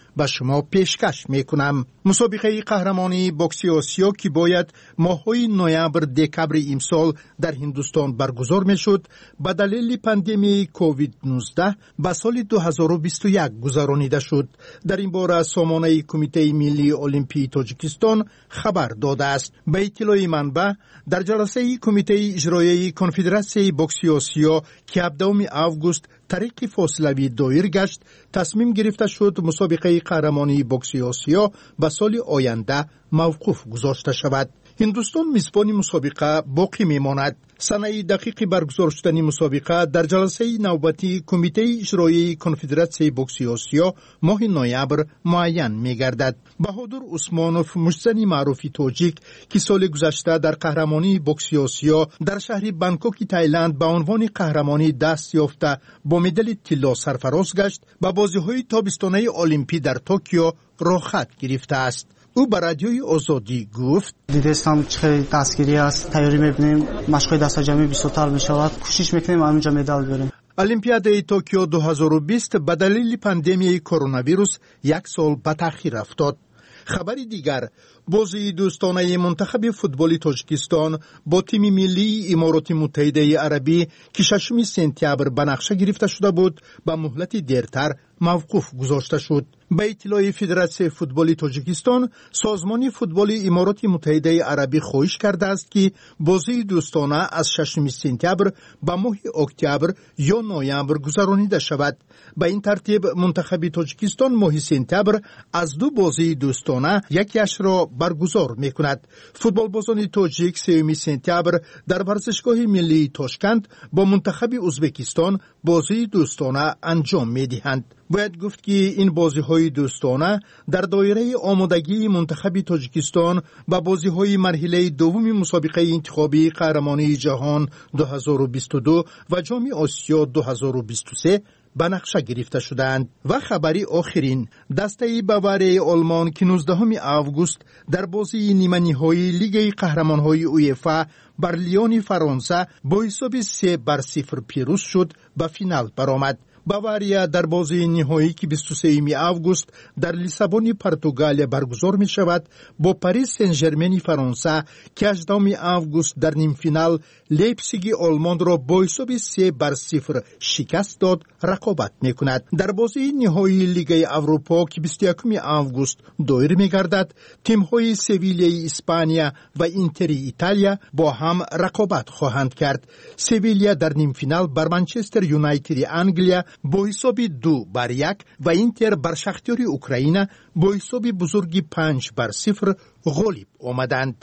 به شما پیشکش میکنم. مسابقه قهرمانی بوکسی آسیا که باید ماه‌های نوامبر دکبر امسال در هندوستان برگزار میشد، به دلیل پاندمی کووید نوزده به سال دو هزار و بیست و یک گذرانیده شد. در این باره سامانه کمیته ملی المپی تاجیکستان خبر داده است. به اطلاع منبع، در جلسه کمیته اجرایی کنفدراسیون بوکسی آسیا که هفدهم آگوست طریق فاصله‌ای دایر گشت، تصمیم گرفته شد مسابقه قهرمانی بوکسی آسیا به سال آینده موقوف گذاشته شود. هندوستان میزبان مسابقه باقی میماند. سنه دقیق برگزار شدن مسابقه در جلسه نوبتی کمیته اجرایی کنفدراسیون بوکسی آسیا ماه نوامبر معین میگردد. بهادر عثمانوف، مجزنی معروف تاجیک که سال گذشته در قهرمانی بوکسی آسیا در شهر بانکوک تایلند به عنوان قهرمانی دست یافته با مدال طلا سرفراز گشت، به بازی‌های تابستانه المپی در توکیو رخصت گرفته است. او به رادیوی آزادی گفت:
دیدستم چه دستگیری است، تیاری می‌کنیم، مشق‌های دستجمعی بیشتر می‌شود، کوشش می‌کنیم اونجا مدال بریم.
المپیاد توکیو دو هزار و بیست به دلیل پاندمی کرونا ویروس یک سال به تأخیر افتاد. خبری دیگر، بازی دوستانه منتخب فوتبال تاجیکستان با تیم ملی امارات متحده عربی که ششم سپتامبر به نقشه گرفته شده بود، به مهلت دیرتر موقوف گذاشته شد. به اطلاع فدراسیون فوتبال تاجیکستان، سازمان فوتبال امارات متحده عربی خواهش کرده است که بازی دوستانه از ششم سپتامبر به ماه اکتبر یا نوامبر گذرانیده شود. به این ترتیب منتخب تاجیکستان ماه سپتامبر از دو بازی دوستانه یکیش را برگزار میکند. فوتبال بازان تاجیک سوم سپتامبر در ورزشگاه ملی تاشکند با منتخب ازبکستان بازی دوستانه انجام میدهند. باید گفت که این بازی‌های دوستانه در دایره آمادگی منتخب تاجیکستان با بازی‌های مرحله دوم مسابقه انتخابی قهرمانی جهان دو هزار و بیست و دو و جام آسیا دو هزار و بیست و سه به نقشه گرفته شدند. و خبری آخرین، دسته باواری آلمان که نوزدهم آگوست در بازی نیمه نهایی لیگ قهرمان‌های اویفا بر لیون فرانسه با حساب سه بر صفر پیروز شد، به فینال برآمد. باواریا در بازی نهایی که بیست و سوم آگوست در لیسابون پرتغال برگزار می شود با پاریس سن ژرمن فرانسه که هجدهم آگوست در نیم فینال لیپزیگ آلمان را با حساب سه بر صفر شکست داد رقابت می کند. در بازی نهایی لیگ اروپا که بیست و یکم آگوست دایر می گردد، تیم های سویلیای اسپانیا و اینتر ایتالیا با هم رقابت خواهند کرد. سویلیا در نیم فینال بر منچستر یونایتد انگلیا با حساب دو بر یک و اینتر بر شختیار اوکراین با حساب بزرگی پنج بر صفر غالب آمدند.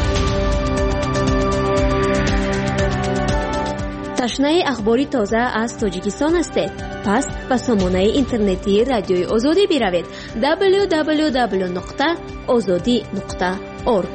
تشنه اخباری تازه از تاجیکستان هستید؟ پس به سامانه اینترنتی رادیوی آزادی بروید دبلیو دبلیو دبلیو نقطه آزادی نقطه اورگ.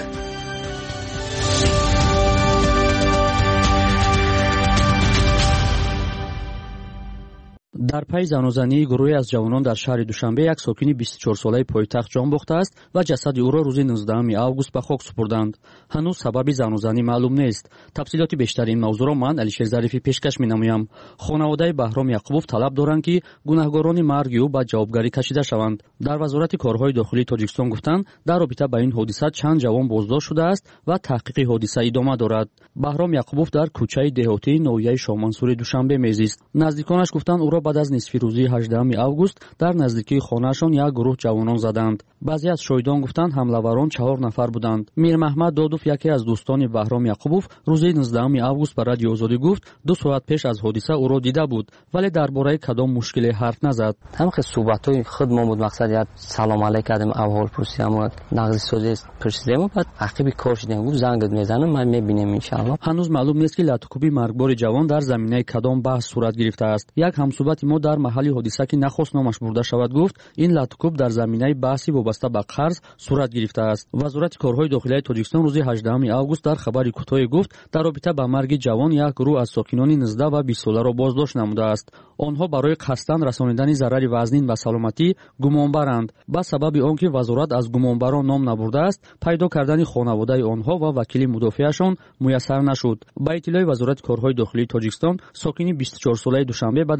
در پی زنوزنی گروهی از جوانان در شهر دوشنبه یک ساکن بیست و چهار ساله پایتخت جان باخته است و جسد او را روز نوزدهم آگوست به خاک سپردند. هنوز سبب زنوزنی معلوم نیست. تفصیلات بیشتر این موضوع را من علیشیر ظریفی پیشکش می‌نمایم. خانواده بهرام یعقوبوف طلب دارند که گناهکاران مرگ او به جوابگاری کشیده شوند. در وزارت کارهای داخلی تاجیکستان گفتند در رابطه با این حادثه چند جوان بازداشت شده است و تحقیق حادثه ادامه دارد. بهرام یعقوبوف در کوچه دهاتی نویه شاه منصور دوشنبه میزیست. نزدیکانش گفتند او را بعد از نصف روزی هجدهم آگوست در نزدیکی خانه‌شان یک گروه جوانان زدند. بعضی از شاهدان گفتند حمله‌وران چهار نفر بودند. میر محمد دادوف یکی از دوستان بهرام یعقوبوف روز نوزدهم آگوست به رادیو آزادی گفت دو ساعت پیش از حادثه او را دیده بود ولی درباره کدام مشکلی حرف نزد.
همه صحبت‌های خود ما بود، مقصد یاد سلام علیک کردیم، احوال پرسیدیم، نقض سوزی پرسیدیم، بعد عقب کار شدیم، گفت زنگ میزنم من میبینم ان شاء الله.
هنوز معلوم نیست که لطکوبی مرگبار جوان در زمینه کدام بحث صورت گرفته است. یک همصحبت ما در محل حادثه که نخواست نامش برده شود گفت این لطکوب در زمینه بحثی وابسته به قرض صورت گرفته است. وزارت کارهای داخلی تاجیکستان روز هجدهم آگوست در خبری کوتاه گفت در رابطه با مرگ جوان یک گروه از ساکنان نوزده و بیست ساله را بازداشت نموده است. آنها برای قصداً رسانیدن ضرر وزنین و سلامتی گمانبرند. با سبب آنکه وزارت از گمانبران نام نبرده است پیدا کردن خانواده آنها و وکیل مدافعشان میسر نشد. با اطلاع وزارت کارهای داخلی تاجیکستان ساکنی بیست و چهار ساله دوشنبه بعد از لطکوب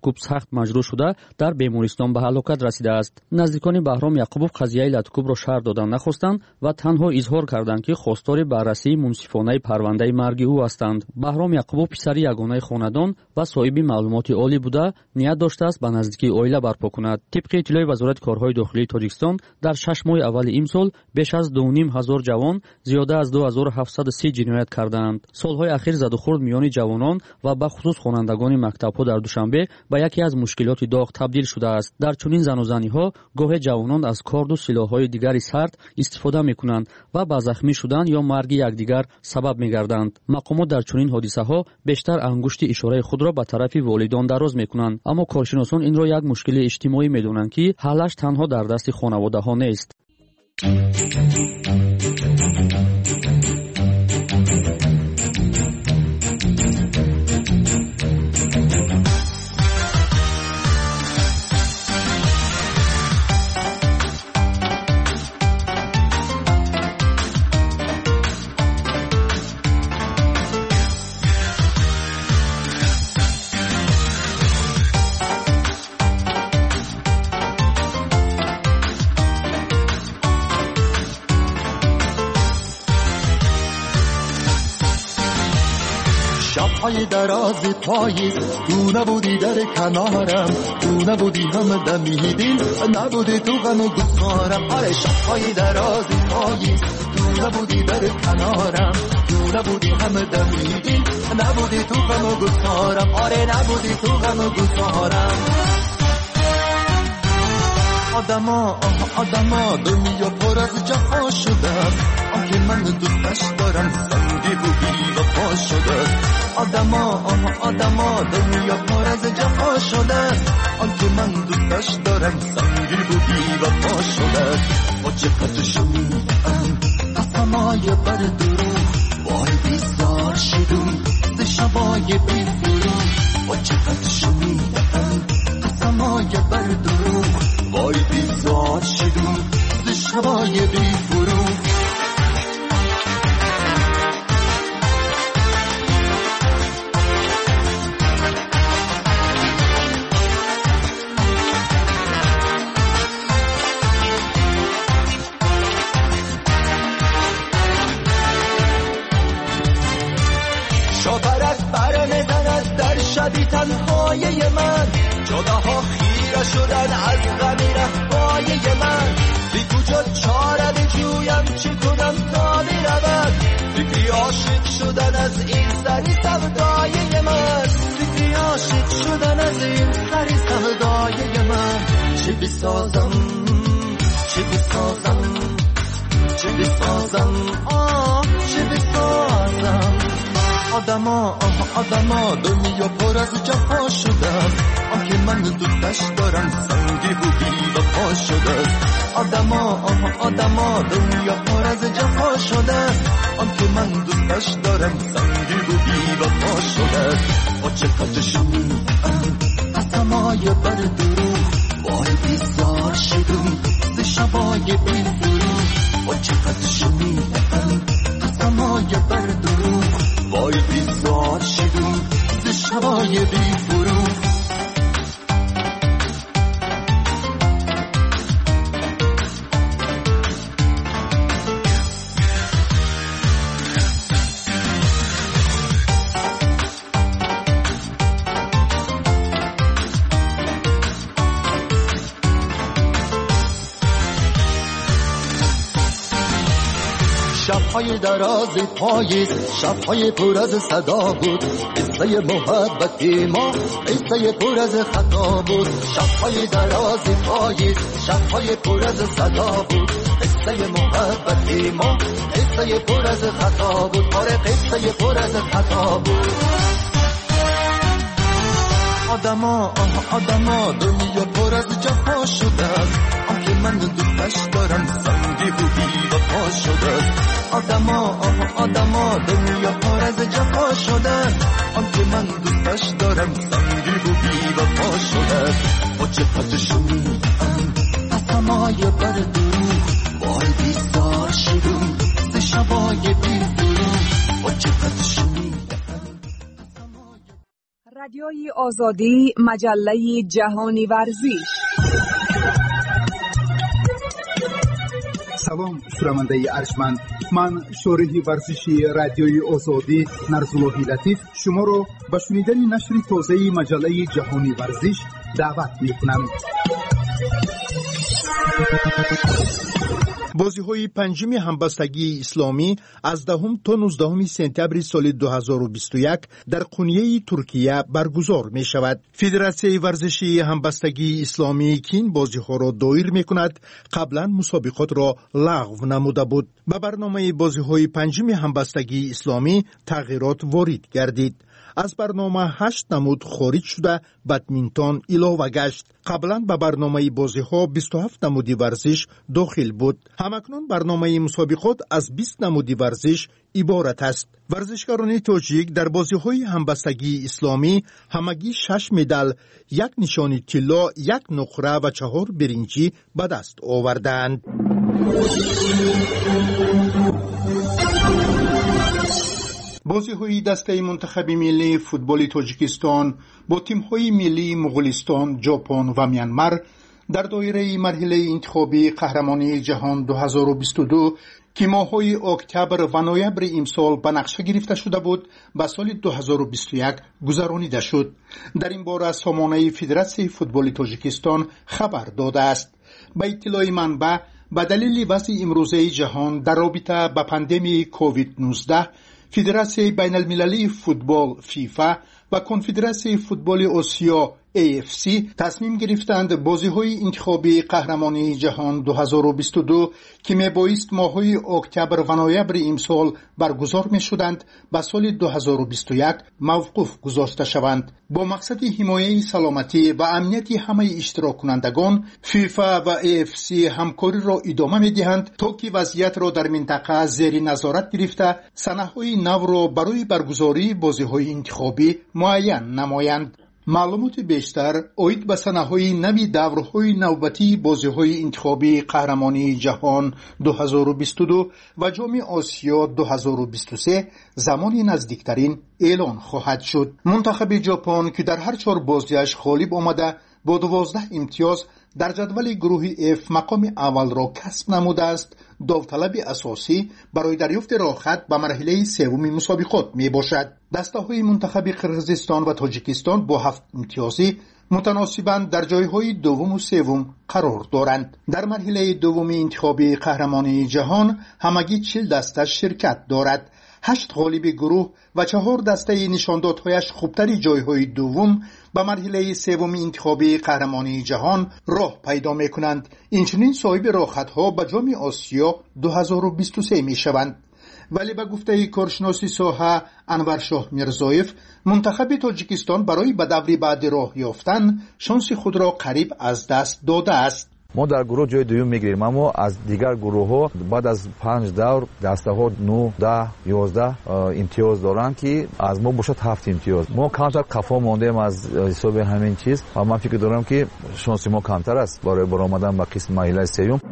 لاتوکوب сахт маҷрӯҳ шуда дар бемористон ба ҳалокат расидааст. наздикони баҳром яқубов қазияи латукубро шарҳ дода нахостанд ва танҳо изҳор карданд ки хостори баррасии мунсифонаи парвандаи марги ӯ ҳастанд. баҳром яқубов писари ягонаи хонадон ва соҳиби маълумоти олӣ буда ният доштааст ба наздикии оила барпо кунад. тибқи иттилои вазорати корҳои дохилии тоҷикистон дар шаш моҳи аввали имсол беш аз ду ним ҳазор ҷавон зиёда аз ду ҳазору ҳафтсаду си ҷиноят карданд. солҳои ахир задухурд миёни ҷавонон ва бахусус хонандагони мактабҳо дар душанбе ба яке аз мушкилоти доғ табдил шудааст. дар чунин занузаниҳо гоҳе ҷавонон аз корду силоҳҳои дигари сард истифода мекунанд ва ба захмӣ шудан ё марги якдигар сабаб мегарданд. мақомот дар чунин ҳодисаҳо бештар ангушти ишораи худро ба тарафи волидон дароз мекунанд, аммо коршиносон инро як мушкили иҷтимоӣ медонанд ки ҳаллаш танҳо дар дасти хонаводаҳо нест.
شب‌های دراز پاییز تو نبودی در کنارم، تو نبودی هم دمی دل، نبودی تو غم و گسارم. آره شب‌های دراز پاییز تو نبودی در کنارم، تو نبودی هم دمی دل، نبودی تو غم و گسارم. آره نبودی تو غم و گسارم. آدما آدما دنیا پر از جفا شده، آنکه من دوستش دارم سنگی و بی وفا شده. آدما آدما دنیا پر از جفا شده، آنکه من دوستش دارم سنگی و بی وفا شده. با چقدر شنیدم قسمای بر دروغ، وای بیزار شدم ز شبای بی فروغ. با چقدر شنیدم قسمای بر دروغ، وای بیزار شدم ز شبای بی فروغ. شاپرک بر میزند در شبی تنهای من، جداها خیره شدن از غمی رفای من. بی کجا چاره بجویم چی کنم تا برود، فکری عاشق شدن از این سری سودای من. فکری عاشق شدن از این سری سودای من. چی بسازم چی بسازم چی بسازم آه چی بسازم. آدما آدما دنیا پر از جفا شده، آنکه من دوستش دارم سنگی و بی وفا شده. آدما آدما دنیا پر از جفا شده، آنکه من دوستش دارم سنگی و بی وفا شده. با چقدر شنیدم قسمای بر دروغ، وای بیزار شدم ز شبای بی فروغ. با چقدر شنیدم قسمای بر دروغ، وای بیزار شدم ز شبای بی فروغ. شب‌های دراز پاییز، شب‌های پر از صدا بود، قصه محبت ما قصه پر از خطا بود. شب‌های دراز پاییز، شب‌های پر از صدا بود، قصه محبت ما قصه پر از خطا بود. آره قصه پر از خطا بود. آدما آدما دنیا پر از جفا شده، آنکه من دوستش دارم سنگی و بی وفا شده. آدما آدما دنیا پر از جفا شده، آنکه من دوستش دارم سنگی و بی وفا شده. با چقدر شنیدم قسمای بر دروغ، وای بیزار شدم ز شبای بی فروغ. با چقدر شنیدم
رادیوی آزادی، مجله جهانی ورزش.
سلام شنونده ارجمند، من شارح ورزشی رادیوی آزادی نرزالله لطیف شما را به شنیدن نشر تازه مجله جهانی ورزش دعوت می‌کنم. بازی‌های پنجم همبستگی اسلامی از دهم تا نوزدهم سپتامبر سال دو هزار و بیست و یک در قونیه ترکیه برگزار می شود. فدراسیون ورزشی همبستگی اسلامی که این بازی‌ها را دایر می کند قبلا مسابقات را لغو نموده بود. به برنامه بازی‌های پنجم همبستگی اسلامی تغییرات وارد گردید. از برنامه هشت نمود خارج شده بدمینتون علاوه گشت. قبلا به برنامه بازی ها بیست و هفت نمودی ورزش داخل بود. همکنون برنامه مسابقات از بیست نمودی ورزش عبارت است. ورزشکاران تاجیک در بازی های همبستگی اسلامی همگی شش مدال، یک نشانی طلا، یک نقره و چهار برنجی به دست آوردند. بازی‌های دسته منتخب ملی فوتبال تاجیکستان با تیم‌های ملی مغولستان، ژاپن و میانمار در دایره مرحله انتخابی قهرمانی جهان دو هزار و بیست و دو که ماه‌های اکتبر و نوامبر امسال به نقشه گرفته شده بود به سال دو هزار و بیست و یک گذرانیده شد. در این باره سامانه فدراسیون فوتبال تاجیکستان خبر داده است. به اطلاع منبع به دلیل وضع امروزه جهان در رابطه با پاندمی کووید نوزده، فدراسیون بین المللی فوتبال فیفا و کنفدراسیون فوتبال آسیا ای اف سی تصمیم گرفتند بازی‌های انتخابی قهرمانی جهان دو هزار و بیست و دو که میبایست ماه‌های اکتبر و نوامبر امسال برگزار می‌شدند به سال دو هزار و بیست و یک موقوف گذاشته شوند. با مقصد حمایت سلامتی و امنیت همه اشتراک کنندگان، فیفا و ای اف سی همکاری را ادامه می‌دهند تا که وضعیت را در منطقه زیر نظارت گرفته سنه‌های نو را برای برگزاری بازی‌های انتخابی معین نمایند. معلومات بیشتر اوید به سنه‌های نوی دورهای نوبتی بازی‌های انتخابی قهرمانی جهان دو هزار و بیست و دو و جام آسیا دو هزار و بیست و سه زمان نزدیکترین اعلان خواهد شد. منتخب ژاپن که در هر چهار بازیش غالب آمده با دوازده امتیاز در جدول گروه اف مقام اول را کسب نموده است، داوطلب اساسی برای دریافت راحت به مرحله سوم مسابقات می باشد. دسته های منتخب قرقیزستان و تاجیکستان با هفت امتیازی متناسباً در جایهای دوم و سوم قرار دارند. در مرحله دوم انتخابی قهرمانی جهان همگی چهل دسته شرکت دارد. هشت غالب گروه و چهار دسته نشاندادهایش خوبتری جایهای دوم به مرحله سوم انتخابی قهرمانی جهان راه پیدا می کنند. اینچنین صاحب راحت‌ها به جام آسیا دو هزار و بیست و سه می شوند. ولی به گفته کارشناس ساحه انور شاه میرزایف، منتخب تاجیکستان برای به دور بعد راه یافتن شانس خود را قریب از دست داده است.
ما در گروه جای دوم میگیریم، اما از دیگر گروه ها بعد از پنج دور دسته ها نه، ده، یازده امتیاز دارند که از ما باشد هفت امتیاز. ما کمتر قفا ماندیم از حساب همین چیز و من فکر دارم که شانس ما کمتر است برای برآمدن به قسم مرحله سوم.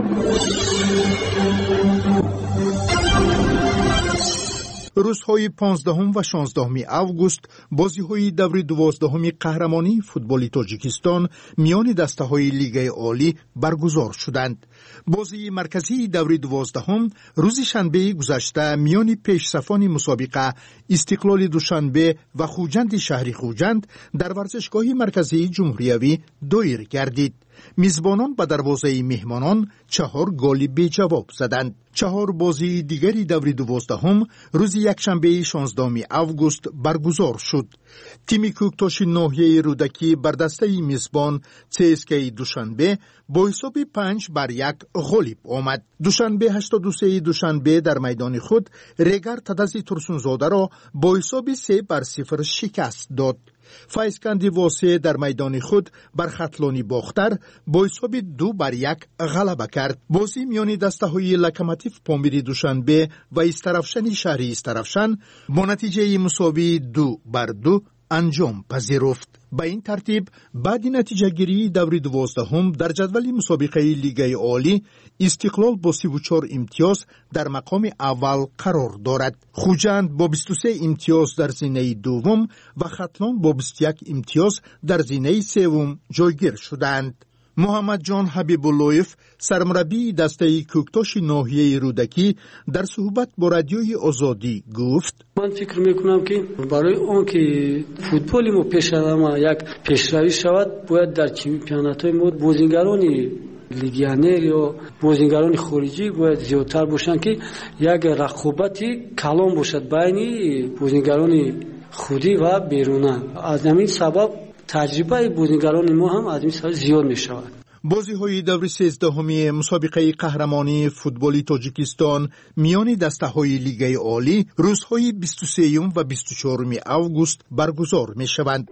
روزهای پانزدهم و شانزدهم اوگوست بازی‌های دور دوازدهم قهرمانی فوتبال تاجیکستان میان دسته‌های لیگ عالی برگزار شدند. بازی مرکزی دور دوازدهم روز شنبه گذشته میان پیشصفان مسابقه استقلال دوشنبه و خوجند شهری خوجند در ورزشگاه مرکزی جمهوریوی دایر گردید. میزبانان به دروازه مهمانان چهار گل بی جواب زدند. چهار بازی دیگری دور دوازدهم روز یکشنبه شانزدهم اوگوست برگزار شد. تیم کوکتاش ناحیه رودکی بر دسته میزبان سی اس کی دوشنبه با حساب پنج بر یک غالب آمد. دوشنبه هشتاد و سه دوشنبه در میدان خود ریگر تدزی ترسونزاده را با حساب سه بر صفر شکست داد. فایزکندی واسه در میدان خود بر خطلانی باختر با حساب دو بر یک غلبه کرد. بازی میان دسته های لکماتیف پامیری دوشنبه و استرافشن شهری استرافشن با نتیجه مساوی دو بر دو انجام پذیرفت. به این ترتیب بعد نتیجه گیری دور دوازدهم در جدول مسابقه لیگ عالی استقلال با سی و چهار امتیاز در مقام اول قرار دارد. خوجند با بیست و سه امتیاز در زینه دوم و ختلان با بیست و یک امتیاز در زینه سوم جایگیر شدند. محمد جان حبیب اللهیف سرمربی دسته کوکتاش ناحیه رودکی در صحبت با رادیوی آزادی گفت:
من فکر میکنم که برای اون که فوتبال ما پیشرفت یک پیشروی شود باید در چمپیونات های ما بازیگران لیگیانر یا بازیگران خارجی باید زیادتر باشند که یک رقابتی کلان باشد بین بازیگران خودی و بیرونی. از همین سبب تجربه بازیگران ما هم از این سال زیاد می شود.
بازی های دور سیزدهمی مسابقه قهرمانی فوتبالی تاجیکستان میان دسته های لیگ عالی روزهای بیست و سه و بیست و چهار آگوست برگزار می شوند.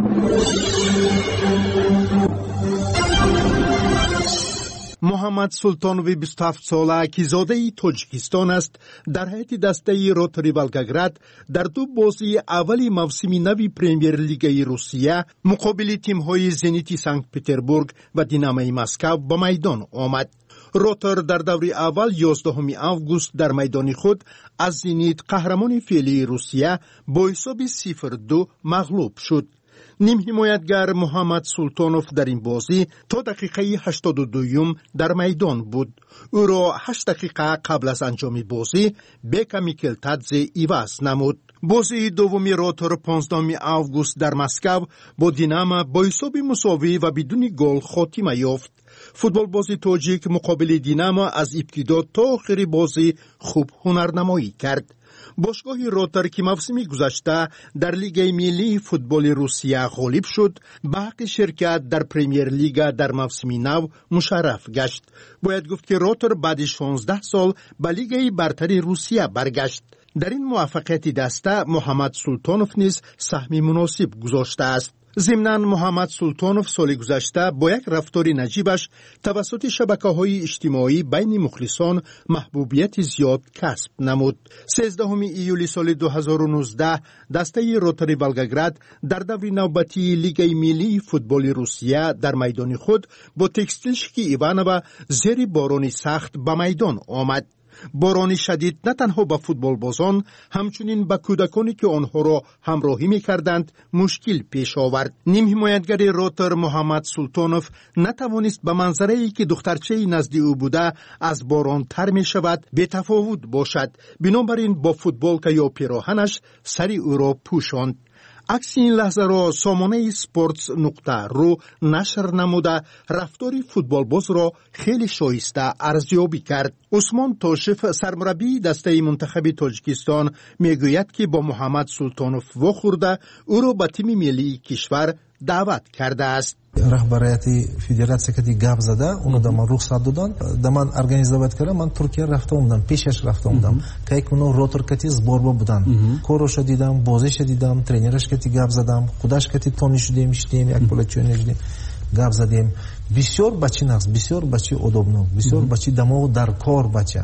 محمد سلطانوی بیست و هفت ساله که زاده تاجیکستان است در هیئت دسته روتری ولگراد در دو بازی اولی موسم نو پریمیر لیگ روسیه مقابل تیم‌های زنیت سنت پترزبورگ و دینامو مسکو به میدان آمد. روتر در دور اول یازدهم آگوست در میدان خود از زنیت قهرمان فعلی روسیه با حساب صفر دو مغلوب شد. نیم حمایتگر محمد سلطانوف در این بازی تا دقیقه هشتاد و دو در میدان بود. او را هشت دقیقه قبل از انجام بازی بیکا میکلتادزه عوض نمود. بازی دومی روتر پانزدهم آگوست در مسکو با دینامو با حساب مساوی و بدون گل خاتمه یافت. فوتبال بازی تاجیک مقابل دینامو از ابتدا تا آخر بازی خوب هنرنمایی کرد. باشگاه روتر که موسم گذشته در لیگ ملی فوتبال روسیه غالب شد به حق شرکت در پریمیر لیگ در موسم نو مشرف گشت. باید گفت که روتر بعد شانزده سال به لیگ برتر روسیه برگشت. در این موفقیت دسته محمد سلطانوف نیز سهم مناسب گذاشته است. ضمناً محمد سلطانوف سال گذشته با یک رفتار نجیبش توسط شبکه‌های اجتماعی بین مخلصان محبوبیت زیاد کسب نمود. سیزدهم ایولی سال دو هزار و نوزده دسته روتری ولگراد در دور نوبتی لیگ ملی فوتبال روسیه در میدان خود با تکستیلشکی ایوانووا زیر باران سخت به میدان آمد. باران شدید نه تنها به فوتبال بازان همچنین به کودکانی که آنها را همراهی می کردند مشکل پیش آورد. نیم حمایتگر روتر محمد سلطانوف نتوانست به منظره‌ای که دخترچه نزد او بوده از باران تر می شود بی تفاوت باشد. بنابراین با فوتبال که یا پیراهنش سری او را پوشاند. عکس این لحظه را سامانه سپورتس نقطه رو نشر نموده رفتار فوتبال باز را خیلی شایسته ارزیابی کرد. عثمان توشف سرمربی دسته منتخب تاجیکستان میگوید که با محمد سلطانوف واخورده او را به تیم ملی کشور دعوت کرده است.
رهبریت فدراسیه که گپ زده اونو در من رخصت دادن در من ارگانیزovat کردم. من ترکیه رفته بودم پیشش رفته بودم که اونو روتر کتی зборба بودن کوروش دیدم بازیش دیدم тренерش کتی گپ زدم خودش کتی تونی شدیم شدیم یک پولچو نشدیم گپ زدیم. بسیار بچه نقص بسیار بچه ادبناک بسیار بچه دماغ در کار بچه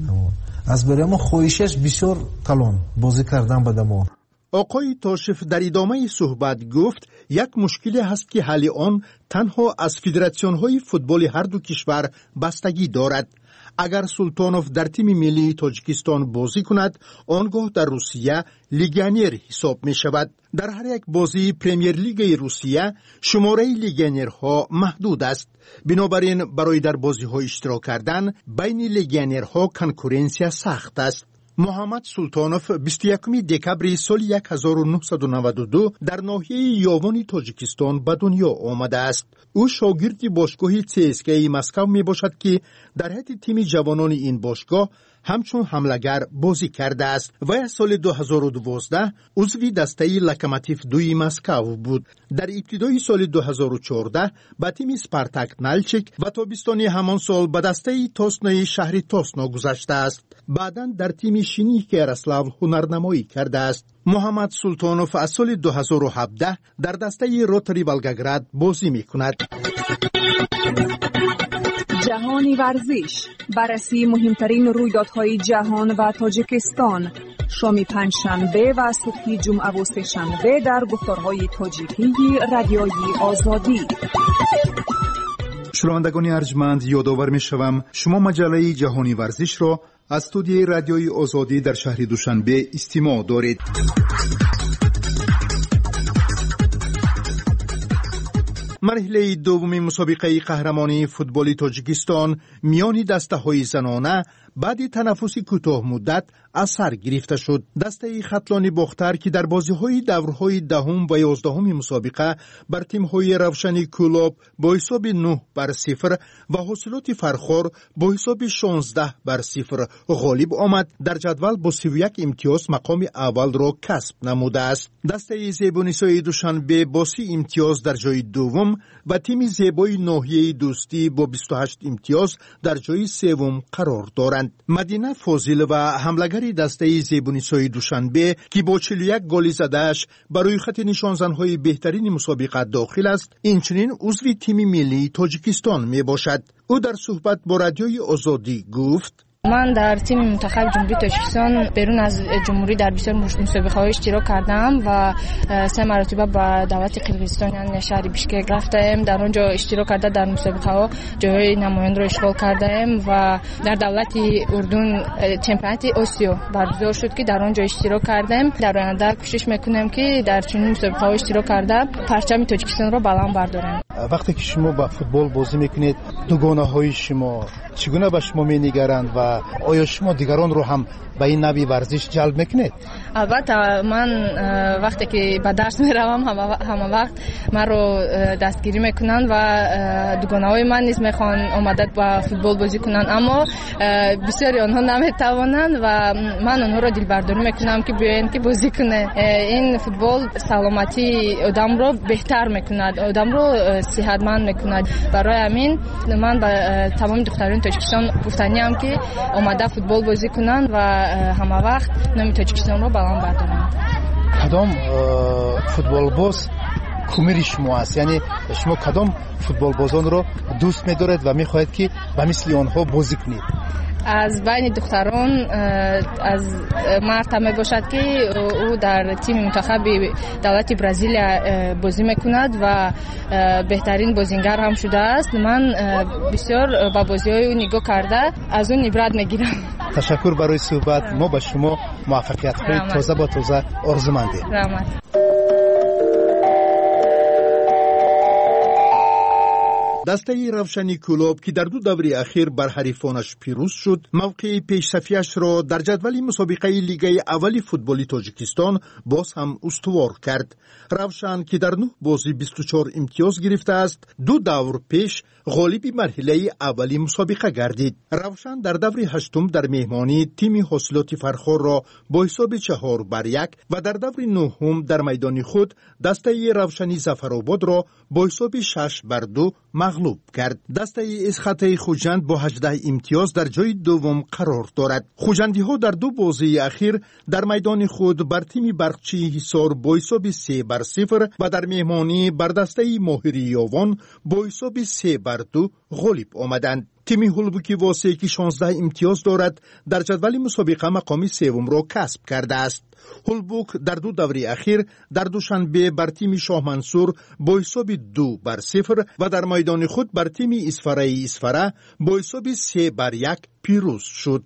از برای خواهشش بسیار کلان بازی کردن به دماغ.
آقای توشف در ادامه صحبت گفت یک مشکلی هست که حل آن تنها از فدراسیون‌های فوتبال هر دو کشور بستگی دارد. اگر سلطانوف در تیم ملی تاجیکستان بازی کند آنگاه در روسیه لیگانر حساب می شود. در هر یک بازی پریمیر لیگ روسیه شماره لیگانرها محدود است. بنابراین برای در بازی ها اشتراک کردن بین لیگانرها کنکورنسیا سخت است. محمد سلطانوف بیست و یکم دکبر سال هزار و نهصد و نود و دو در ناحیه یاوان تاجیکستان به دنیا آمده است. او شاگرد باشگاه سی اس کے مسکو می باشد که در هیئت تیم جوانان این باشگاه همچون حملگر بازی کرده است و از سال دو هزار و دوازده عضو دسته لوکوموتیو دوی مسکو بود. در ابتدای سال دو هزار و چهارده به تیم اسپارتاک نالچیک و تابستان همان سال به دسته توسنوی شهر توسنو گذشته است. بعداً در تیم شینیک یاروسلاو هنرنمایی کرده است. محمد سلطانوف از سال دو هزار و هفده در دسته روتری ولگراد بازی می کند.
جهانی ورزش، بررسی مهمترین رویدادهای جهان و تاجیکستان، شام پنجشنبه و صبح جمعه و سه‌شنبه در گفتارهای تاجیکی رادیوی آزادی.
شنوندگان ارجمند، یادآور می‌شوم شما مجله جهانی ورزش را از استودیوی رادیوی آزادی در شهر دوشنبه استماع دارید. مرحله دوم مسابقه قهرمانی فوتبال تاجیکستان میان دسته‌های زنانه بعد تنفس کوتاه مدت از سر گرفته شد. دسته خطلان باختر که در بازی‌های دورهای دهم و یازدهم مسابقه بر تیم‌های روشنی کلوب با حساب نه بر صفر و حاصلات فرخار با حساب شانزده بر صفر غالب آمد، در جدول با سی و یک امتیاز مقام اول را کسب نموده است. دسته زیبانیسای دوشنبه با سی امتیاز در جای دوم و تیم زیبای ناحیه دوستی با بیست و هشت امتیاز در جای سوم قرار دارند. مدینه فاضل و حملگری دسته زیبانیسای دوشنبه که با چهل و یک گل زده‌اش برای خط نشانزن‌های بهترین مسابقه داخل است، اینچنین عضو تیم ملی تاجیکستان می باشد. او در صحبت با رادیوی آزادی گفت:
من در تیم منتخب جمهوری تاجیکستان بیرون از جمهوری در بسیار مسابقه‌های اشتراک کردم و سه مرتبه به دولت قرقیزستان یعنی شهر بیشکک رفتم. در آنجا اشتراک کرده در مسابقه‌ها جای نماینده را اشغال کردم و در دولت اردن چمپیونات آسیا برگزار شد که در آنجا اشتراک کردم. در آینده کوشش میکنم که در چنین مسابقه‌ها اشتراک کرده پرچم تاجیکستان را بلند بردارم.
وقتی که شما با فوتبال بازی میکنید، دوگانه‌های شما چگونه به شما می‌نگرند و آیا شما دیگران رو هم به این نوع ورزش جلب میکنید؟
البته من وقتی که به درس میروم همه وقت من رو دستگیری میکنن و دوگانه‌های من نیز میخوان آمدت با فوتبال بازی کنن، اما بسیاری آنها نمیتوانند و من آنها رو دلبرداری میکنم که بیاین که بازی کنه. این فوتبال سلامتی آدم رو بهتر میکند، آدم رو صحتمند میکند. برای همین من به تمام دختران تاجیکستان گفتنیم که آمده فوتبال بازی کنن و همه وقت نام تاجیکستان رو بلند بردارند.
کدام فوتبال باز کمری شما است؟ یعنی شما کدام فوتبال بازان رو دوست می‌دارید و می‌خواهید که به مثل آنها بازی کنید؟
از بین دختران از مرد می باشد که او در تیم منتخب دولت برزیل بازی میکند و بهترین بازیگر هم شده است. من بسیار با بازی‌های او نگاه کرده از اون عبرت میگیرم.
تشکر برای صحبت. ما به شما موفقیت‌های تازه با تازه آرزومندیم.
رحمت.
دسته روشنی کلوب که در دو دوره اخیر بر حریفانش پیروز شد، موقع پیش‌صفیش را در جدول مسابقه لیگ اول فوتبال تاجیکستان باز هم استوار کرد. روشن که در نه بازی بیست و چهار امتیاز گرفته است، دو دور پیش غالب مرحله اولی مسابقه گردید. روشن در دور هشتم در مهمانی تیم حاصلات فرخار را با حساب چهار بر یک و در دور نهم در میدان خود دسته روشنی ظفرآباد را با حساب شش بر دو مغلوب کرد. دسته اسخط خوجند با هجده امتیاز در جای دوم قرار دارد. خوجندی ها در دو بازی اخیر در میدان خود بر تیم برقچی حصار با حساب سه بر صفر و در مهمانی بر دسته ماهری یاوان با حساب سه بر دو غالب آمدند. تیم هلبوکی واسه که شانزده امتیاز دارد در جدول مسابقه مقام سوم را کسب کرده است. هلبوک در دو دوره اخیر در دوشنبه بر تیم شاه منصور با حساب دو بر صفر و در میدان خود بر تیم اسفره اسفره با حساب سه بر یک پیروز شد.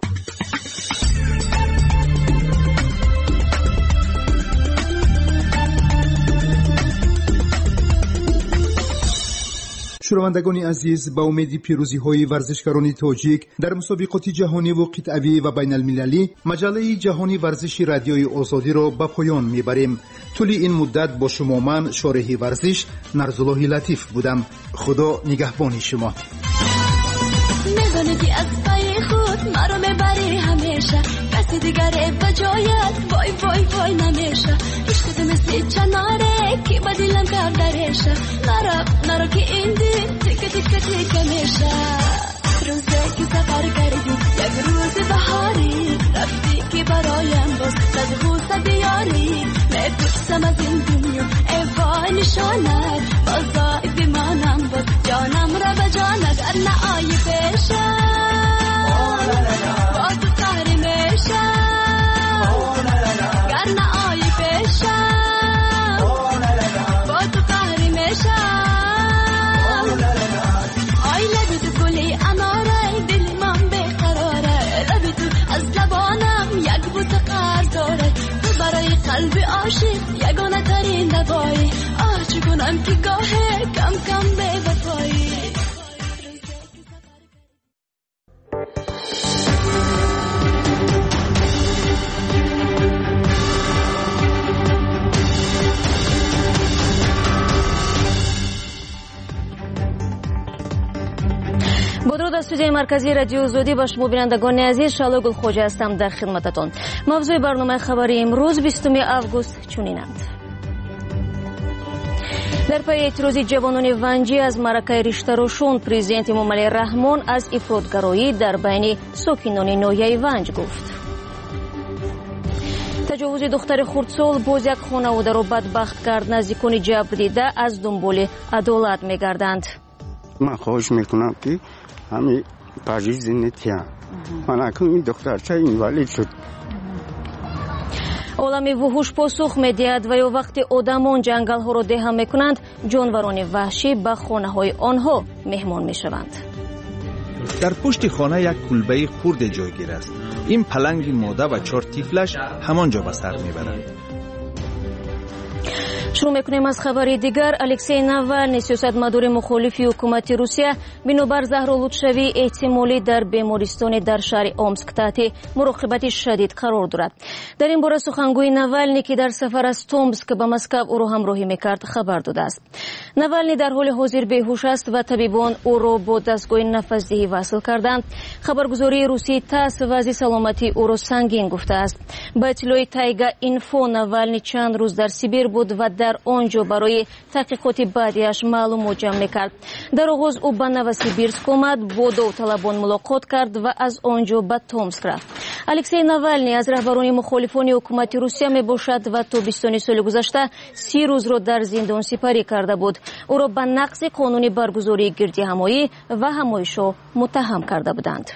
شنوندگان عزیز، با امید پیروزی های ورزشکاران تاجیک در مسابقات جهانی و قطعی و بین المللی، مجله جهانی ورزشی رادیوی آزادی را به پایان میبریم. طول این مدت با شما من شارح ورزش نرزالله لطیف بودم. خدا نگهبان شما.
میدونی که از پای خود مرا میبری همیشه، کسی دیگر به جایت وای وای وای نمیشه. عشقت مثل چناره که با دلم کردرشه، نرا نرا که این دل تیکه تیکه تیکه میشه. روزه که سفر کردی یک روز بهاری، رفتی که برایم باز صد خوصد یاری. میپرسم از این دنیا ای وای نشانت، بازای بیمانم باز جانم را به جانت ارنا آی بشه. با تو سهری میشه
استودیوی مرکزی رادیو آزادی با شما بینندگان عزیز شالا گلخوجه هستم در خدمتتون. موضوع برنامه خبری امروز بیستم آگوست چنینند. در پی اعتراض جوانان ونجی از معرکه رشته روشن، پرزیدنت امامعلی رحمان از افراطگرایی در بین ساکنان ناحیه ونج گفت. تجاوز دختر خردسال باز یک خانواده را بدبخت کرد. نزدیکان جبر دیده از دنبال عدالت می‌گردند.
من خواهش میکنم که همین پاجی زندگی من اکنون این دختر چه اینوالید شد.
عالمی وحوش پاسخ می‌دهد و یا وقتی آدمان جنگل‌ها را دهه می‌کنند، جانوران وحشی به خانه‌های آنها مهمان می‌شوند.
در پشت خانه یک کلبه خرد جایگیر است. این پلنگ ماده و چهار طفلش همانجا به سر میبرند.
شروع میکنیم از خبری دیگر. الکسی ناوالنی سیاستمدار مخالف حکومت روسیه بنابر زهرآلودشوی احتمالی در بیمارستان در شهر اومسک تحت مراقبت شدید قرار دارد. در این باره سخنگوی ناوالنی که در سفر از تومسک به مسکو او را همراهی میکرد خبر داده است. ناوالنی در حال حاضر بیهوش است و طبیبان او را با دستگاه نفس‌دهی وصل کردند. خبرگزاری روسی تاس وضع سلامتی او را سنگین گفته است. با اطلاع تایگا اینفو ناوالنی چند روز در سیبیر بود و در آنجا برای تحقیقات بعدیش معلومات جمع میکرد. در آغاز او به نوسیبیرسک آمد، با داوطلبان ملاقات کرد و از آنجا به تومسک رفت. الکسی ناوالنی از رهبران مخالفان حکومت روسیه می باشد و تا بیستم سال گذشته سی روز را در زندان سپری کرده بود. او را به نقض قانونی برگزاری گردی همایی و همایش‌ها متهم کرده بودند.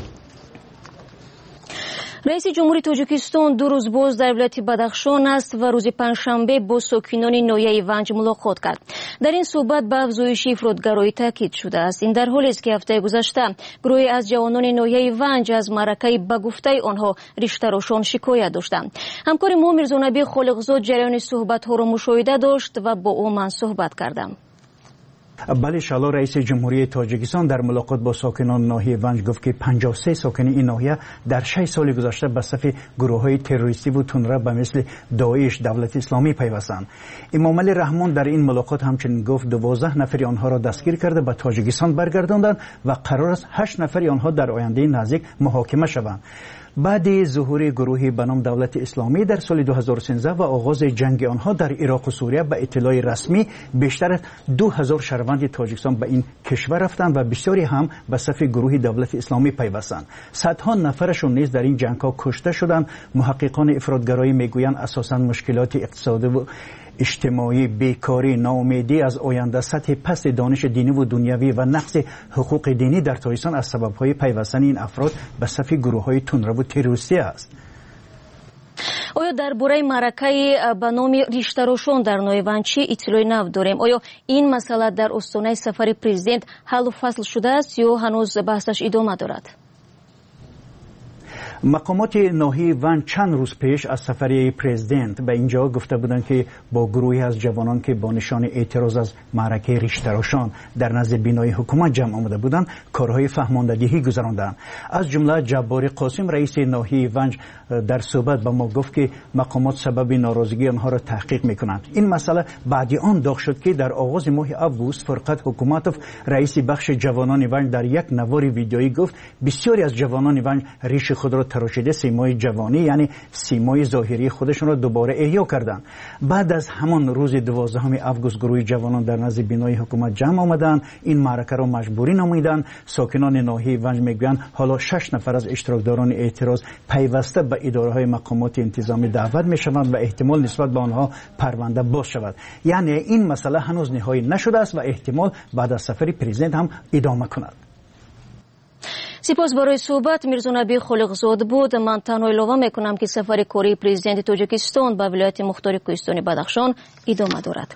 رئیس جمهوری تاجیکستان دو روز باز در ولایت بدخشان است و روز پنجشنبه با ساکنان ناحیه ونج ملاقات کرد. در این صحبت به افزایش افراطگرایی تاکید شده است. این در حالی است که هفته گذشته گروهی از جوانان ناحیه ونج از معرکه به گفته آنها رشته روشن شکایت داشتند. همکار ما میرزا نبی خالقزاد جریان صحبت ها را مشاهده داشت و با او من صحبت کردم.
بله شالا رئیس جمهوری تاجیکستان در ملاقات با ساکنان ناحیه ونج گفت که پنجاه و سه ساکن این ناحیه در شش سال گذشته به صف گروه‌های تروریستی و تندرو به مثل داعش دولت اسلامی پیوستند. امامعلی رحمان در این ملاقات همچنین گفت دوازده نفر آنها را دستگیر کرده به تاجیکستان برگرداندند و قرار است هشت نفر آنها در آینده نزدیک محاکمه شوند. بعد ظهور گروهی به نام دولت اسلامی در سال دو هزار و سیزده و آغاز جنگ آنها در عراق و سوریه به اطلاع رسمی بیشتر از دو هزار شهروند تاجیکستان به این کشور رفتند و بسیاری هم به صف گروه دولت اسلامی پیوستند. صدها نفرشون نیز در این جنگ‌ها کشته شدند. محققان افراطگرایی میگویند اساساً مشکلات اقتصادی و اجتماعی، بیکاری، ناامیدی از آینده، سطح پست دانش دینی و دنیوی و نقض حقوق دینی در تاجیکستان از سبب‌های پیوستن این افراد به صف گروه‌های تندرو و تروریستی است.
آیا درباره معرکه به نام رشته روشن در ناحیه ونج چه اطلاعی نو داریم؟ آیا این مسئله در آستانه سفر پرزیدنت حل و فصل شده است یا هنوز بحثش ادامه دارد؟
مقامات ناحیه ونج چند روز پیش از سفریه پرزیدنت به اینجا گفته بودند که با گروهی از جوانان که با نشان اعتراض از معرکه رشته روشن در نزد بینای حکومت جمع آمده بودند کارهای فهماندهی گذراندند. از جمله جبار قاسم رئیس ناحیه ونج در صحبت به ما گفت که مقامات سبب ناراضگی آنها را تحقیق میکنند. این مسئله بعد آن داغ شد که در آغاز ماه آگوست فرقت حکومتوف رئیس بخش جوانان ونج در یک نوار ویدیویی گفت بسیاری از جوانان ونج ریش خود را تراشیده سیمای جوانی یعنی سیمای ظاهری خودشون را دوباره احیا کردند. بعد از همان روز دوازدهم آگوست گروه جوانان در نزد بینای حکومت جمع آمدند. این معرکه را مجبوری نمودند. ساکنان ناحیه ونج میگویند حالا شش نفر از اشتراکداران اعتراض پیوسته به اداره‌های مقامات انتظامی دعوت میشوند و احتمال نسبت به آنها پرونده باز شود. یعنی این مسئله هنوز نهایی نشده است و احتمال بعد از سفر پرزیدنت هم ادامه کند.
سپاس برای صحبت میرزا نبی خالقزاد بود. من تنها اعلام میکنم که سفر کاری پرزیدنت تاجیکستان به ولایت مختار کوهستانی بدخشان ادامه دارد.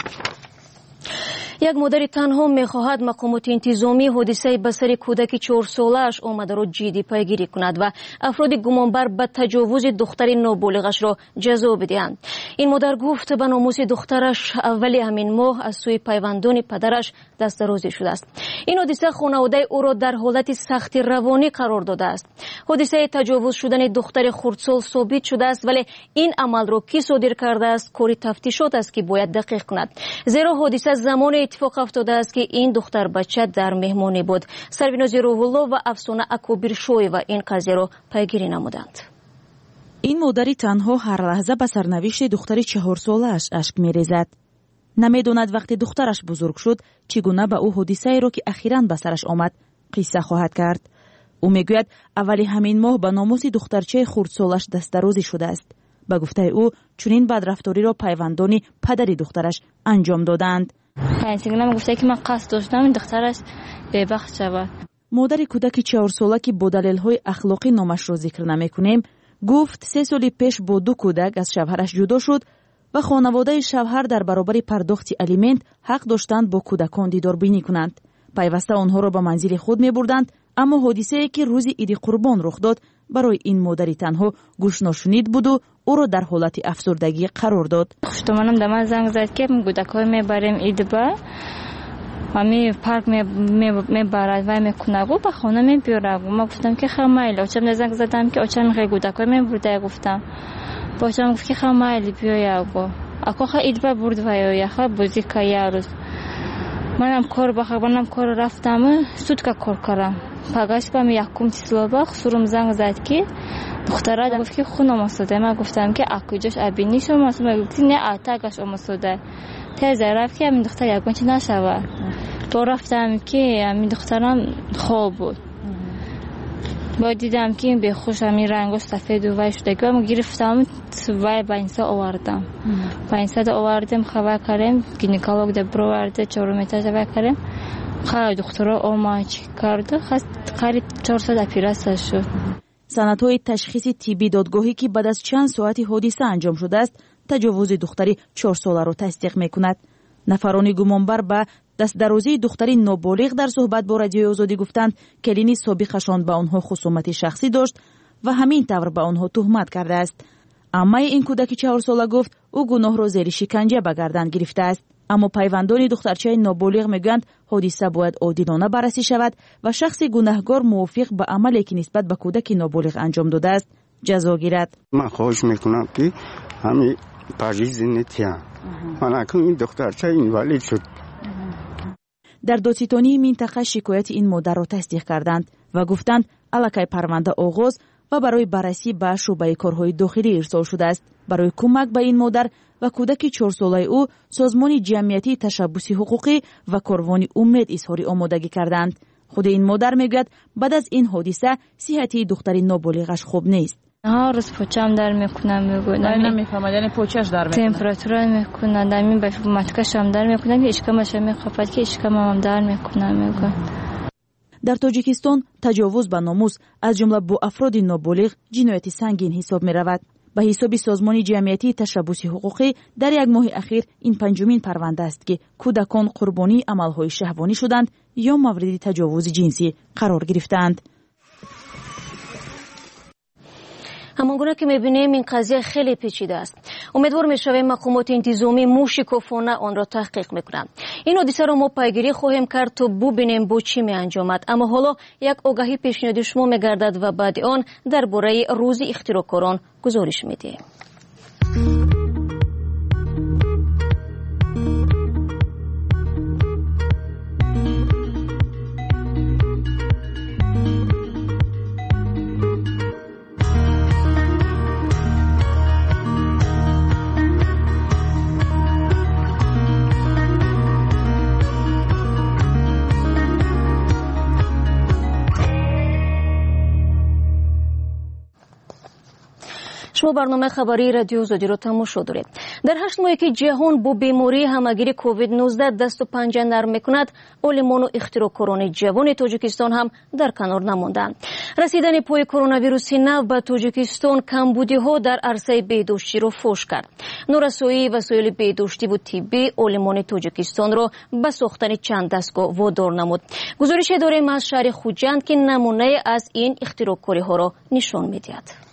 یک مادر تنها میخواهد مقامات انتظامی حادثه به سر کودک چهار سالش آمده را جدی پیگیری کند و افراد گمانبر به تجاوز دختر نابالغش را جزا بدهند. این مادر گفت به ناموس دخترش اول همین ماه از سوی پیوندان پدرش دست درازی شده است. این حادثه خانواده او را در حالت سخت روانی قرار داده است. حادثه تجاوز شدن دختر خردسال ثابت شده است ولی این عمل را کی صادر کرده است کاری تفتیشات است که باید دقیق کند. زیرا حادثه زمان اتفاق افتاده است که این دختر بچه در مهمانی بود. سربیناز روح‌الله و افسانه اکوبیرشویeva این قضیه را پیگیری نمودند.
این مادری تنها هر لحظه به سرنوشت دختری چهار ساله‌اش اشک می‌ریزد. نمی‌داند وقتی دخترش بزرگ شد چگونه به او حادثه‌ای را که اخیراً به سرش آمد قصه خواهد کرد. او میگوید اولی همین ماه به ناموس دخترچه خردسالش دست‌درازی شده است. به گفته او چنین بدرفتاری را پیوندانی پدری دخترش انجام دادند.
پنسیگلم گفته که من قصد داشتم این دخترش ببخت شود.
مادر کودک چهار ساله که با دلایل‌های اخلاقی نامش را ذکر نمی‌کنیم گفت سه سال پیش با دو کودک از شوهرش جدا شد و خانواده شوهر در برابر پرداخت الیمنت حق داشتند با کودکان دیداربینی کنند. پیوسته آنها را به منزل خود می‌بردند، اما حادثه‌ای که روز عید قربان رخ داد برای این مادری تنها گوش ناشنید بود و او را در حالت افسردگی قرار داد.
خشتمانم دم زنگ زد که کودکای میبریم عید با همی پارک میبرد و میکنه و به خانه میبره. ما گفتم که خمایل اچم زنگ زدم که اچم خیلی کودکای میبرده. گفتم باشم گفت که خمایل بیایا گو اکو خ عید با برد و یا خ بازی کیا روز منم کار بخوابم کار رفتم سود کا کار کردم پگاش بهم یکم چیزا با خسرم زنگ زد که دختره گفت که خونم آسوده. من گفتم که اکوجاش ابینی شما ما گفت نه اتاقش آسوده تازه رفت که این دختر یکم چی نشوه. تو رفتم که این دخترم خواب بود. با دیدم که به خوش همین رنگش سفید و وای شده که من گرفتم وای با اینسا آوردم. با اینسا دا آوردم خبر کردم گینکولوگ دا برو آورده چهارمیتاژ خبر کردم. خیلی دخترها آماچ کرده خواست قریب چهارصد اپیراسیون شد.
سندهای تشخیص طبی دادگاهی که بعد از چند ساعتی حادثه انجام شده است تجاوز دختری چهار ساله را تصدیق میکند. نفرانی گمانبر به دست‌درازی دختری نابالغ در صحبت با رادیوی آزادی گفتند کلینی سابقشان با آنها خصومت شخصی داشت و همین طور به آنها تهمت کرده است. اما این کودک چهار ساله گفت او گناه را زیر شکنجه به گردن گرفته است. اما پیوندان دخترچه نابالغ میگویند حادثه باید عادلانه بررسی شود و شخص گناهکار موافق به عملی که نسبت به کودک نابالغ انجام داده است جزا گیرد.
من خواهش میکنم که همین پاریز نتیان من اکنون این دخترچه اینوالید شد.
در دادستانی منطقه شکایت این مادر را تصدیق کردند و گفتند الکی پرونده آغاز و برای بررسی به شعبه کارهای داخلی ارسال شده است. برای کمک به این مادر و کودک چهار ساله او سازمان جمعیتی تشبث حقوقی و کاروان امید اظهار آمادگی کردند. خود این مادر میگوید بعد از این حادثه صحت دختر نابالغش خوب نیست.
ها روز پوچم در میکنم میگوید
نمیفهمم یعنی پوچش در میکنه
تمپراتور میکنه در می به ماتکشم در میکنه که اشکمش میخواد که اشکمم هم در میکنه میگه.
در تاجیکستان تجاوز به ناموس از جمله با افراد نابالغ جنایت سنگین حساب میرود. به حساب سازمان جمعیتی تشبث حقوقی در یک ماه اخیر این پنجمین پرونده است که کودکان قربانی عملهای شهوانی شدند یا مورد تجاوز جنسی قرار گرفتند.
همانگونه که میبینیم این قضیه خیلی پیچیده است. امیدوار میشویم مقامات انتظامی موشکافانه آن را تحقیق میکنند. این حادثه را ما پیگیری خواهیم کرد تا ببینیم با چی میانجامد. اما حالا یک آگاهی پیشنهاد شما میگردد و بعد آن درباره روز اختراعکاران گزارش میدهیم. شما برنامه خبری رادیو آزادی را تماشا دارید. در هشت ماهی که جهان با بیماری همگیر کووید نوزده دست و پنجه نرم میکند، عالمان و اختراعکاران جوان تاجیکستان هم در کنار نماندند. رسیدن پای کرونا ویروس نو به تاجیکستان کمبودی ها در عرصه بهداشتی را فاش کرد. نورسایی وسایل بهداشتی و طبی عالمان تاجیکستان را به ساختن چند دستگاه وادار نمود. گزارش داریم از شهر خوجند که نمونه از این اختراعکاری ها را نشان میدهد.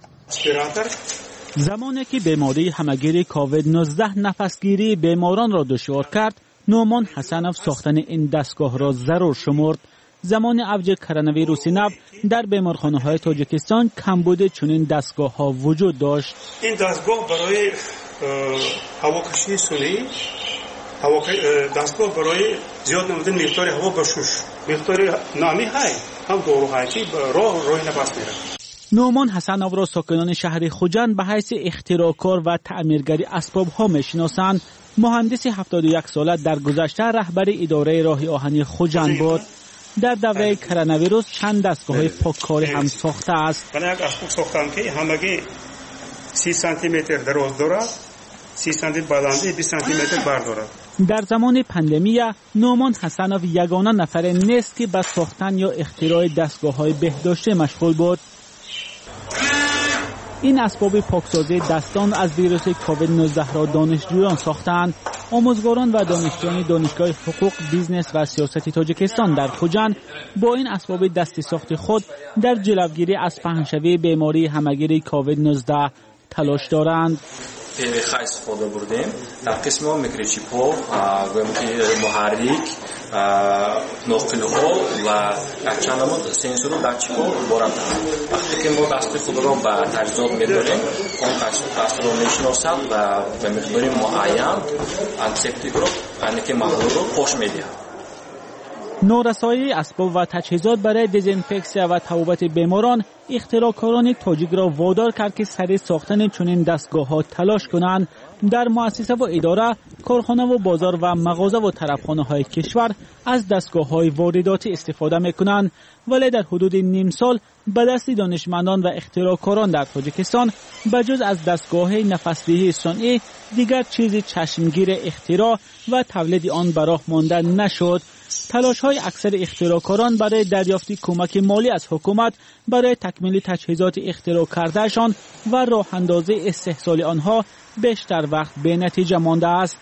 زمانی که بیماری همگیر کووید نوزده نفسگیری بیماران را دشوار کرد، نومان حسنوف ساختن این دستگاه را ضرور شمرد. زمان اوج کرونا ویروس نو در بیمارخانه‌های تاجیکستان کمبود چنین دستگاه ها وجود داشت.
این دستگاه برای هواکشی صنعی
هوا دستگاه برای زیاد نمودن مقدار هوا بشوش مقدار نامی های هم دورو های که راه راه نفس میره.
نومان حسنов را ساکنان شهر خوجند به حیث اختراعکار و تعمیرگری اسباب‌ها می‌شناسند. مهندس هفتاد و یک ساله در گذشته رهبر اداره راه آهنی خوجند بود. در دوره کرونا ویروس چند دستگاه پاککاری هم ساخته است.
من یک اسباب ساختم که همگی سی سانتی متر دراز دارد، سی سانتی بلندی، بیست سانتی متر بر دارد.
در زمان پاندمی نومان حسنов یگانه نفر نیست که به ساختن یا اختراع دستگاه‌های بهداشتی مشغول بود. این اسباب پاکسازی دستان از ویروس کووید نوزده را دانشجویان ساختند. آموزگاران و دانشجویان دانشگاه حقوق، بیزنس و سیاست تاجیکستان در خوجند با این اسباب دستی ساخت خود در جلوگیری از پهنشوی بیماری همگیر کووید نوزده تلاش دارند.
خیلی استفاده بردیم در قسم میکروچیپ ها و محرک نقل ها و چند نمود سنسور و داتچیپ ها وارد داریم. وقتی که ما دست خود را به تجهیزات می‌داریم اون دست را میشناسد و به مقدار معین انتیسپتیک رو یعنی که محلول رو پوش میدهد.
نورسایی اسباب و تجهیزات برای دزینفکسیا و تبابت بیماران اختراعکاران تاجیک را وادار کرد که سریع ساختن چنین دستگاه‌ها تلاش کنند. در مؤسسه و اداره، کارخانه و بازار و مغازه و طرفخانه‌های کشور از دستگاه‌های وارداتی استفاده می‌کنند، ولی در حدود نیم سال به دست دانشمندان و اختراعکاران در تاجیکستان بجز از دستگاه نفس‌دهی صنعی دیگر چیزی چشمگیر اختراع و تولید آن به راه مانده نشد. تلاش‌های اکثر اختراعکاران برای دریافت کمک مالی از حکومت برای تکمیل تجهیزات اختراع کردهشان و راه اندازی استحصال آنها بیشتر وقت به نتیجه مانده است.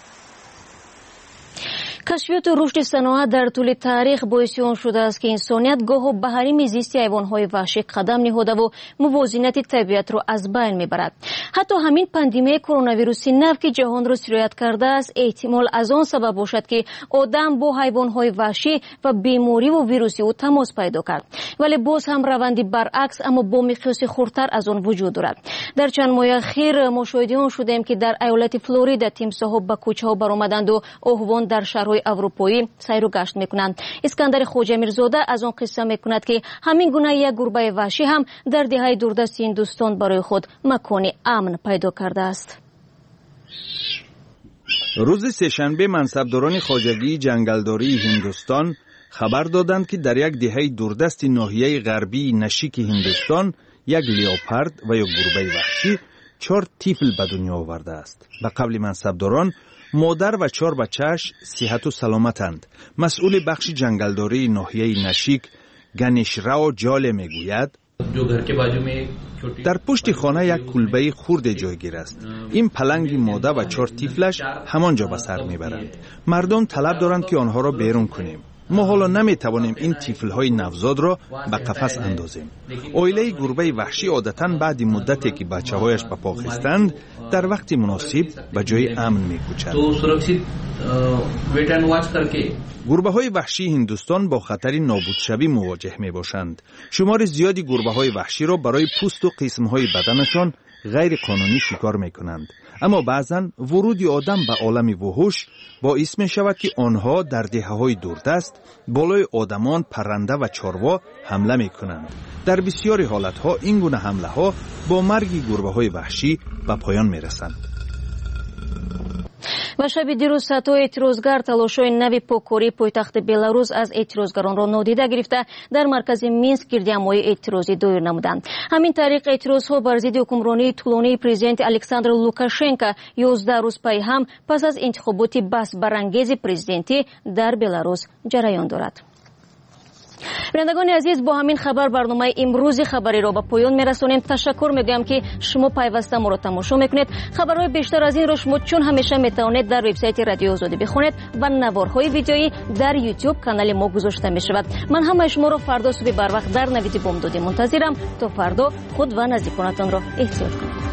کشفیات و رشد صنعت در طول تاریخ باعث آن شده است که انسانیت گاه به حریم زیست حیوانات وحشی قدم نهاده و موازنت طبیعت را از بین میبرد. حتی همین پاندمی کرونا ویروس نو که جهان را سیرایت کرده است احتمال از آن سبب باشد که آدم با حیوانات وحشی و بیماری و ویروسی او تماس پیدا کرد. ولی باز هم روندی برعکس اما با مقیاس خردتر از آن وجود دارد. در چند ماه اخیر ما شاهد آن شدیم که در ایالت فلوریدا تیمساح‌ها به کوچه‌ها برآمدند و آهوان در شهرهای اروپایی سیر و گشت میکنند. اسکندر خوجه میرزاده از آن قصه میکند که همین گونه یک گربه وحشی هم در دهه دوردست هندوستان برای خود مکان امن پیدا کرده است.
روز سه‌شنبه منصبداران خواجگی جنگلداری هندوستان خبر دادند که در یک دهه دوردست ناحیه غربی نشیک هندوستان یک لیوپارد و یک گربه وحشی چهار طفل به دنیا آورده است. به قول منصبداران مادر و چهار بچه‌اش صحت و سلامتند. مسئول بخش جنگلداری ناحیه نشیک گنیشراو جاله میگوید در پشت خانه یک کلبه خرد جایگیر است. این پلنگ ماده و چهار طفلش همانجا به سر میبرند. مردم طلب دارند که آنها را بیرون کنیم. ما حالا نمیتوانیم این طفل‌های نوزاد را به قفس اندازیم. عائله گربه وحشی عادتاً بعد مدتی که بچه‌هایش به پا خستند در وقت مناسب به جای امن می‌کوچند. گربه‌های وحشی هندوستان با خطر نابودشوی مواجه می‌باشند. شمار زیادی گربه‌های وحشی را برای پوست و قسم‌های بدنشان غیر قانونی شکار می‌کنند. اما بعضاً ورود آدم به عالم وحوش باعث می شود که آنها در دهه‌های دوردست بالای آدمان، پرنده و چاروا حمله می کنند. در بسیاری حالتها این گونه حمله ها با مرگ گربه‌های وحشی به پایان می رسند.
و شب دیروز سطح اعتراضگر تلاش‌های نوی پاککاری پایتخت بلاروس از اعتراضگران را نادیده گرفته در مرکز مینسک گردهمایی اعتراضی دایر نمودند. همین طریق اعتراضها بر ضد حکمرانی طولانی پرزیدنت الکساندر لوکاشنکو یازده روز پس هم پس از انتخابات بس برانگیز پرزیدنتی در بلاروس جریان دارد. بینندگان عزیز، با همین خبر برنامه امروزی خبری را به پایان میرسانیم. تشکر میگویم که شما پیوسته ما را تماشا میکنید. خبرهای بیشتر از این را شما چون همیشه میتوانید در وبسایت رادیو آزادی بخونید و نوارهای ویدیویی در یوتیوب کانال ما گذاشته می شود. من همه شما را فردا صبح بر وقت در نوید بامدادی منتظرم. تا فردا خود و نزدیکانتان را احتیاط کنید.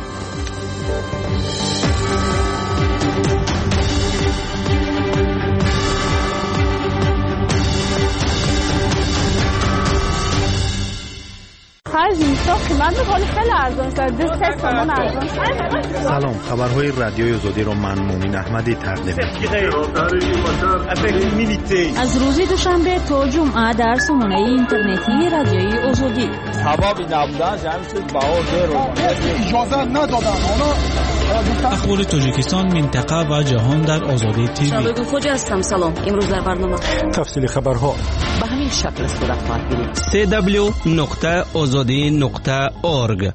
برای زمستان قیمت میکنه خیلی ارزان است. دو تومان ارزان.
سلام، خبرهای رادیوی آزادی را من مومن احمدی تقدیم می‌کنم.
از روز دوشنبه تا جمعه در سامانه اینترنتی رادیوی آزادی.
هوا بی نبودن جمعیت باور رو اجازه ندادن.
اخبار تاجیکستان، منطقه و جهان در آزادی تیوی.
شبکه خوج هستم. سلام. امروز در برنامه
تفصیل خبرها
به همین شکل صورت خواهد گرفت.
سی دبلیو نقطه آزادی نقطه اورگ.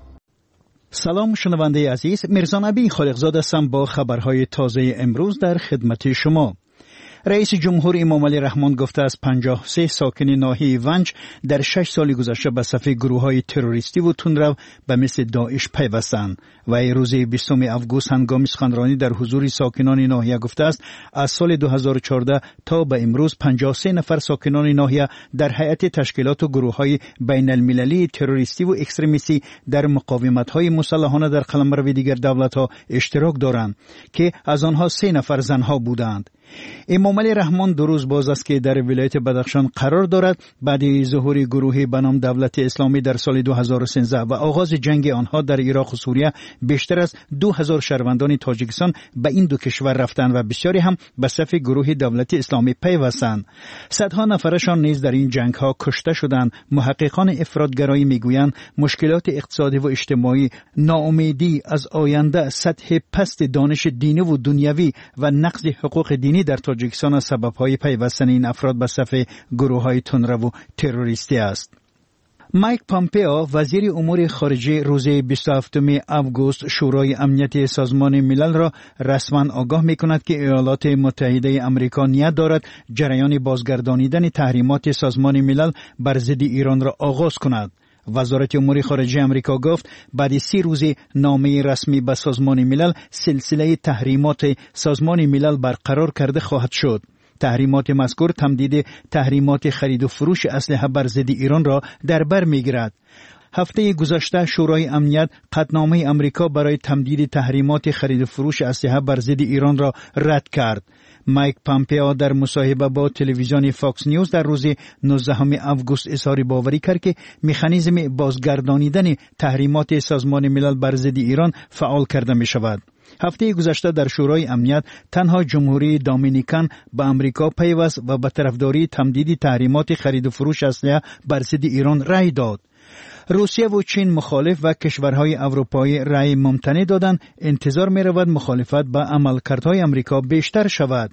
سلام شنونده عزیز، میرزا نبی خالقزاده هستم با خبرهای تازه امروز در خدمت شما. رئیس جمهور امام علی رحمان گفته است پنجاه و سه ساکن ناحیه ونج در شش سال گذشته به صف گروه‌های تروریستی و تندرو به مثل داعش پیوستند. و روز بیستم آگوست هنگام سخنرانی در حضور ساکنان ناحیه گفته است از سال دو هزار و چهارده تا به امروز پنجاه و سه نفر ساکنان ناحیه در هیئت تشکیلات و گروه‌های بین المللی تروریستی و اکستریمیستی در مقاومت‌های مسلحانه در قلمرو دیگر دولت‌ها اشتراک دارند که از آنها سه نفر زنها بودند. امام علی رحمان دو روز باز است که در ولایت بدخشان قرار دارد بعد ظهور گروهی به نام دولت اسلامی در سال دو هزار و سیزده و آغاز جنگ آنها در عراق و سوریه بیشتر از دو هزار شهروندان تاجیکستان به این دو کشور رفتند و بسیاری هم به صف گروه دولت اسلامی پیوستند. صدها نفرشان نیز در این جنگ ها کشته شدند. محققان افراطگرایی میگویند مشکلات اقتصادی و اجتماعی، ناامیدی از آینده، سطح پست دانش دینی و دنیوی و نقض حقوق دینی در تاجیکستان از سبب‌های پیوستن این افراد به صف گروه‌های تندرو و تروریستی است. مایک پامپئو وزیر امور خارجه روز بیست و هفتم آگوست شورای امنیت سازمان ملل را رسما آگاه می‌کند که ایالات متحده آمریکا نیت دارد جریان بازگردانیدن تحریمات سازمان ملل بر ضد ایران را آغاز کند. وزارت امور خارجه آمریکا گفت بعد سی روز نامه رسمی به سازمان ملل سلسله تحریمات سازمان ملل برقرار کرده خواهد شد. تحریمات مذکور تمدید تحریمات خرید و فروش اسلحه بر ضد ایران را در بر میگیرد. هفته گذشته شورای امنیت قطعنامه آمریکا برای تمدید تحریمات خرید و فروش اسلحه بر ضد ایران را رد کرد. مایک پامپئو در مصاحبه با تلویزیون فاکس نیوز در روز نوزدهم آگوست اظهار باوری کرد که مکانیزم بازگردانیدن تحریمات سازمان ملل بر ضد ایران فعال کرده می شود. هفته گذشته در شورای امنیت تنها جمهوری دومینیکن به آمریکا پیوست و به طرفداری تمدید تحریمات خرید و فروش اسلحه بر ضد ایران رأی داد. روسیه و چین مخالف و کشورهای اروپایی رأی ممتنع دادند. انتظار می رود مخالفت با عملکردهای آمریکا بیشتر شود.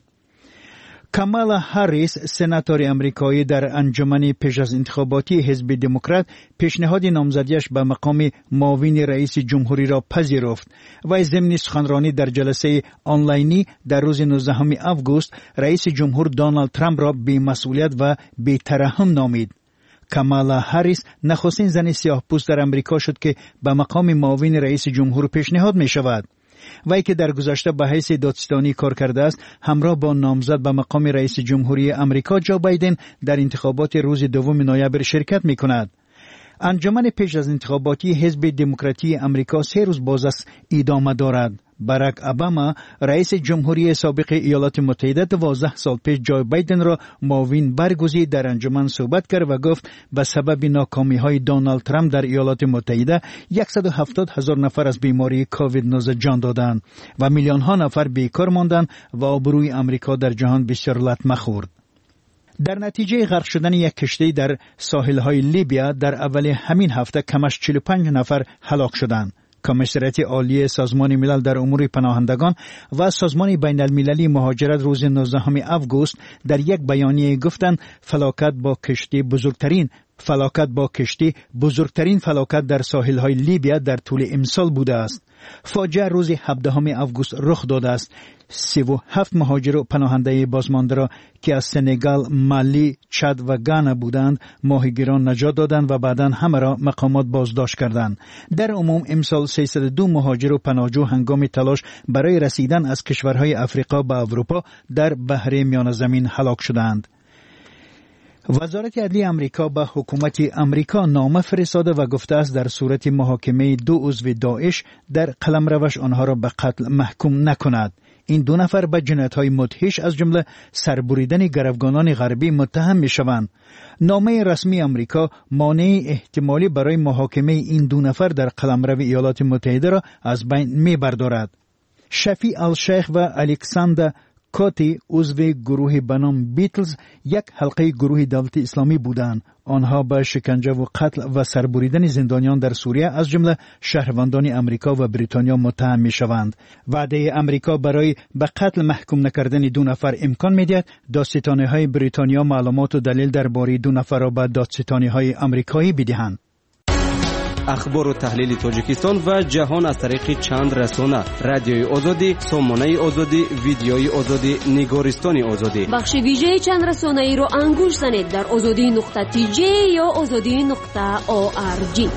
کامالا هریس سناتور آمریکایی در انجمن پیش از انتخاباتی حزب دموکرات پیشنهاد نامزدیش به مقام معاون رئیس جمهوری را پذیرفت و ضمن سخنرانی در جلسه آنلاینی در روز نوزدهم آگوست رئیس جمهور دونالد ترامپ را بی‌مسئولیت و بی‌ترحم نامید. کامالا هریس نخستین زن سیاه‌پوست در آمریکا شد که به مقام معاون رئیس جمهور پیشنهاد می شود. وی که در گذشته به حیث دادستانی کار کرده است همراه با نامزد به مقام رئیس جمهوری آمریکا جو بایدن در انتخابات روز دوم نوامبر شرکت می کند. انجمن پیش از انتخاباتی حزب دموکراتی آمریکا سه روز باز است ادامه دارد. باراک اوباما رئیس جمهوری سابق ایالات متحده دوازده سال پیش جو بایدن را معاون برگزید. در انجمن صحبت کرد و گفت به سبب ناکامی‌های دونالد ترامپ در ایالات متحده صد و هفتاد هزار نفر از بیماری کووید نوزده جان دادند و میلیون‌ها نفر بیکار ماندند و آبروی آمریکا در جهان بسیار لطمه خورد. در نتیجه غرق شدن یک کشتی در ساحل‌های لیبیا در اول همین هفته کمش چهل و پنج نفر هلاک شدند. کمیسریت عالی سازمان ملل در امور پناهندگان و سازمان بین المللی مهاجرت روز نوزدهم آگوست در یک بیانیه گفتند فلاکت با کشتی بزرگترین فلاکت با کشتی بزرگترین فلاکت در ساحل‌های لیبیا در طول امسال بوده است. فاجعه روز هفدهم آگوست رخ داده است. سی و هفت مهاجر و پناهنده بازمانده را که از سنگال، مالی، چاد و گانا بودند ماهیگیران نجات دادند و بعداً همه را مقامات بازداشت کردند. در عموم امسال سیصد و دو مهاجر و پناهجو هنگام تلاش برای رسیدن از کشورهای افریقا به اروپا در بحر میانه زمین هلاک شدند. وزارت عدلیه آمریکا به حکومت آمریکا نامه فرستاده و گفته است در صورت محاکمه دو عضو داعش در قلمروش آنها را به قتل محکوم نکند. این دو نفر به جنایت‌های مدهش از جمله سربریدن گروگانان غربی متهم می‌شوند. نامه رسمی آمریکا مانع احتمالی برای محاکمه این دو نفر در قلمرو ایالات متحده را از بین می‌بردارد. شفیع الشیخ و الکساندر کوتی عضو گروه به نام بیتلز یک حلقه گروه دولت اسلامی بودند. آنها به شکنجه و قتل و سربریدن زندانیان در سوریه از جمله شهروندان امریکا و بریتانیا متهم می‌شوند. وعده امریکا برای به قتل محکوم نکردن دو نفر امکان می‌دهد دادستانی‌های بریتانیا معلومات و دلیل درباره دو نفر را به دادستانی‌های آمریکایی بدهند.
اخبار و تحلیل تاجیکستان و جهان از طریق چند رسانه: رادیوی آزادی، سامانه آزادی، ویدیوی آزادی، نگارستان آزادی.
بخش ویژه چند رسانه ای رو انگوش زنید در آزادی نقطه تی جی یا آزادی نقطه او آر جی.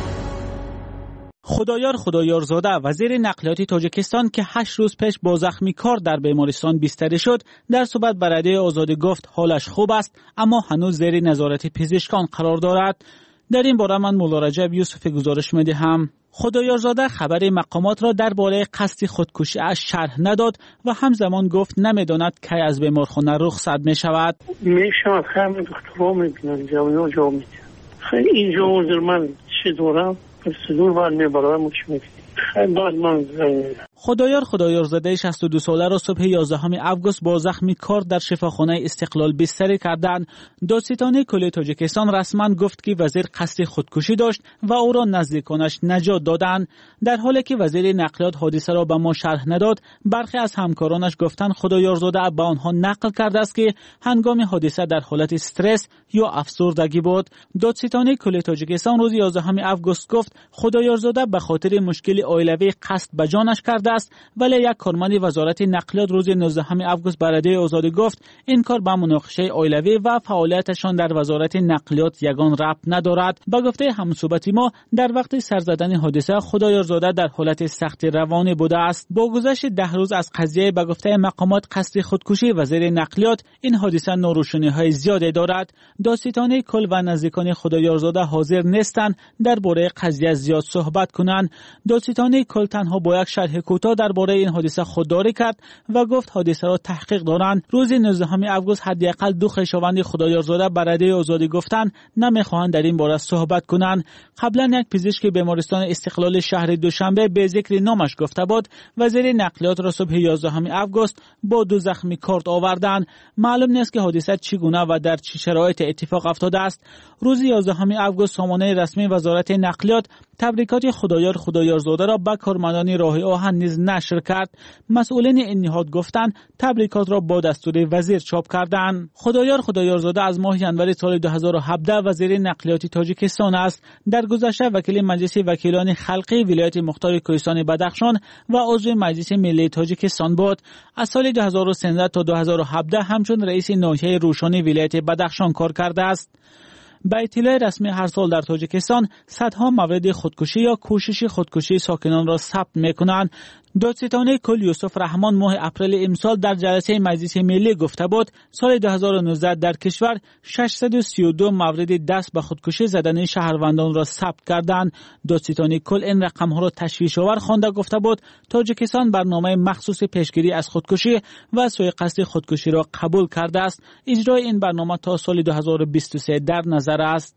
خدایار خدایارزاده وزیر نقلیات تاجیکستان که هشت روز پیش با زخمی کار در بیمارستان بستری شد، در صحبت با رادیوی آزادی گفت حالش خوب است اما هنوز زیر نظارت پزشکان قرار دارد. در این باره من مولا رجب یوسفی گزارش می‌دهم. خدایارزاده خبر مقامات را درباره قصد خودکشی اش شرح نداد و همزمان گفت نمی‌داند کی از بیمارخانه رخصت می‌شود.
می‌شود همین دکترها می‌بینن جویا جا می‌دن. خیلی اینجا حضور من چه دارم پرسیدور بعد می‌برم مش خیلی بعد من
خدایار خدایارزاده شصت و دو ساله را صبح یازدهم آگوست با زخمی کار در شفاخانه استقلال بستری کردند. دادستانی کل تاجیکستان رسما گفت که وزیر قصد خودکشی داشت و او را نزدیکانش نجات دادند. در حالی که وزیر نقلیات حادثه را به ما شرح نداد، برخی از همکارانش گفتند خدایارزاده به آنها نقل کرده است که هنگام حادثه در حالت استرس یا افسردگی بود. دادستانی کل تاجیکستان روز یازدهم آگوست گفت خدایارزاده به خاطر مشکل عائلوی قصد به جانش کرده است، ولی یک کارمند وزارت نقلیات روز نوزدهم آگوست به رادیوی آزادی گفت این کار به مناقشه عائلوی و فعالیتشان در وزارت نقلیات یگان ربط ندارد. با گفته همصحبت ما در وقت سر زدن حادثه خدایارزاده در حالت سخت روانی بوده است. با گذشت ده روز از قضیه به گفته مقامات قصد خودکشی وزیر نقلیات، این حادثه ناروشنی‌های زیادی دارد. دادستانی کل و نزدیکان خدایارزاده حاضر نیستند درباره قضیه زیاد صحبت کنند. دادستانی کل تنها با یک شرح کوتاه درباره این حادثه خودداری کرد و گفت حادثه را تحقیق دارند. روز نوزدهم آگوست حداقل دو خویشاوند خدایارزاده به رادیوی آزادی گفتند نمیخواهند در این باره صحبت کنند. قبلا یک پزشک بیمارستان استقلال شهر دوشنبه به ذکر نامش گفته بود وزیر نقلیات را صبح یازدهم آگوست با دو زخمی کارت آوردند. معلوم نیست که حادثه چگونه و در چه شرایط اتفاق افتاده است. روز یازدهم آگوست سامانه رسمی وزارت نقلیات تبریکات خدایار خدایارزاده را به کارمندان راه آهن نیز نشر کرد. مسئولین این نهاد گفتند تبریکات را با دستور وزیر چاپ کردند. خدایار خدایارزاده از ماه ژانویه سال دو هزار و هفده وزیر نقلیات تاجیکستان است. در گذشته وکیل مجلس وکیلان خلقی ولایت مختار کوهستان بدخشان و عضو مجلس ملی تاجیکستان بود. از سال دو هزار و سیزده تا دو هزار و هفده همچون رئیس ناحیه روشانی ولایت بدخشان کار کرده است. به اطلاع رسمی هر سال در تاجیکستان صدها مورد خودکشی یا کوشش خودکشی ساکنان را ثبت می‌کنند. دادستانی کل یوسف رحمان ماه اپریل امسال در جلسه مجلس ملی گفته بود سال دو هزار و نوزده در کشور ششصد و سی و دو مورد دست به خودکشی زدن شهروندان را ثبت کردند. دادستانی کل این رقم‌ها را تشویش‌آور خوانده گفته بود تاجیکستان برنامه مخصوص پیشگیری از خودکشی و سوء قصد خودکشی را قبول کرده است. اجرای این برنامه تا سال دو هزار و بیست و سه در نظر است.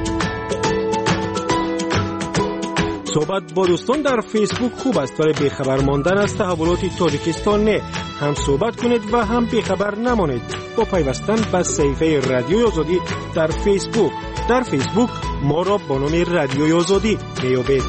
صحبت با دوستان در فیسبوک خوب است ولی بیخبر ماندن از تحولات تاجیکستان نه. هم صحبت کنید و هم بیخبر نمانید با پیوستن به صفحه رادیوی آزادی در فیسبوک. در فیسبوک ما را با نام رادیوی آزادی میابید.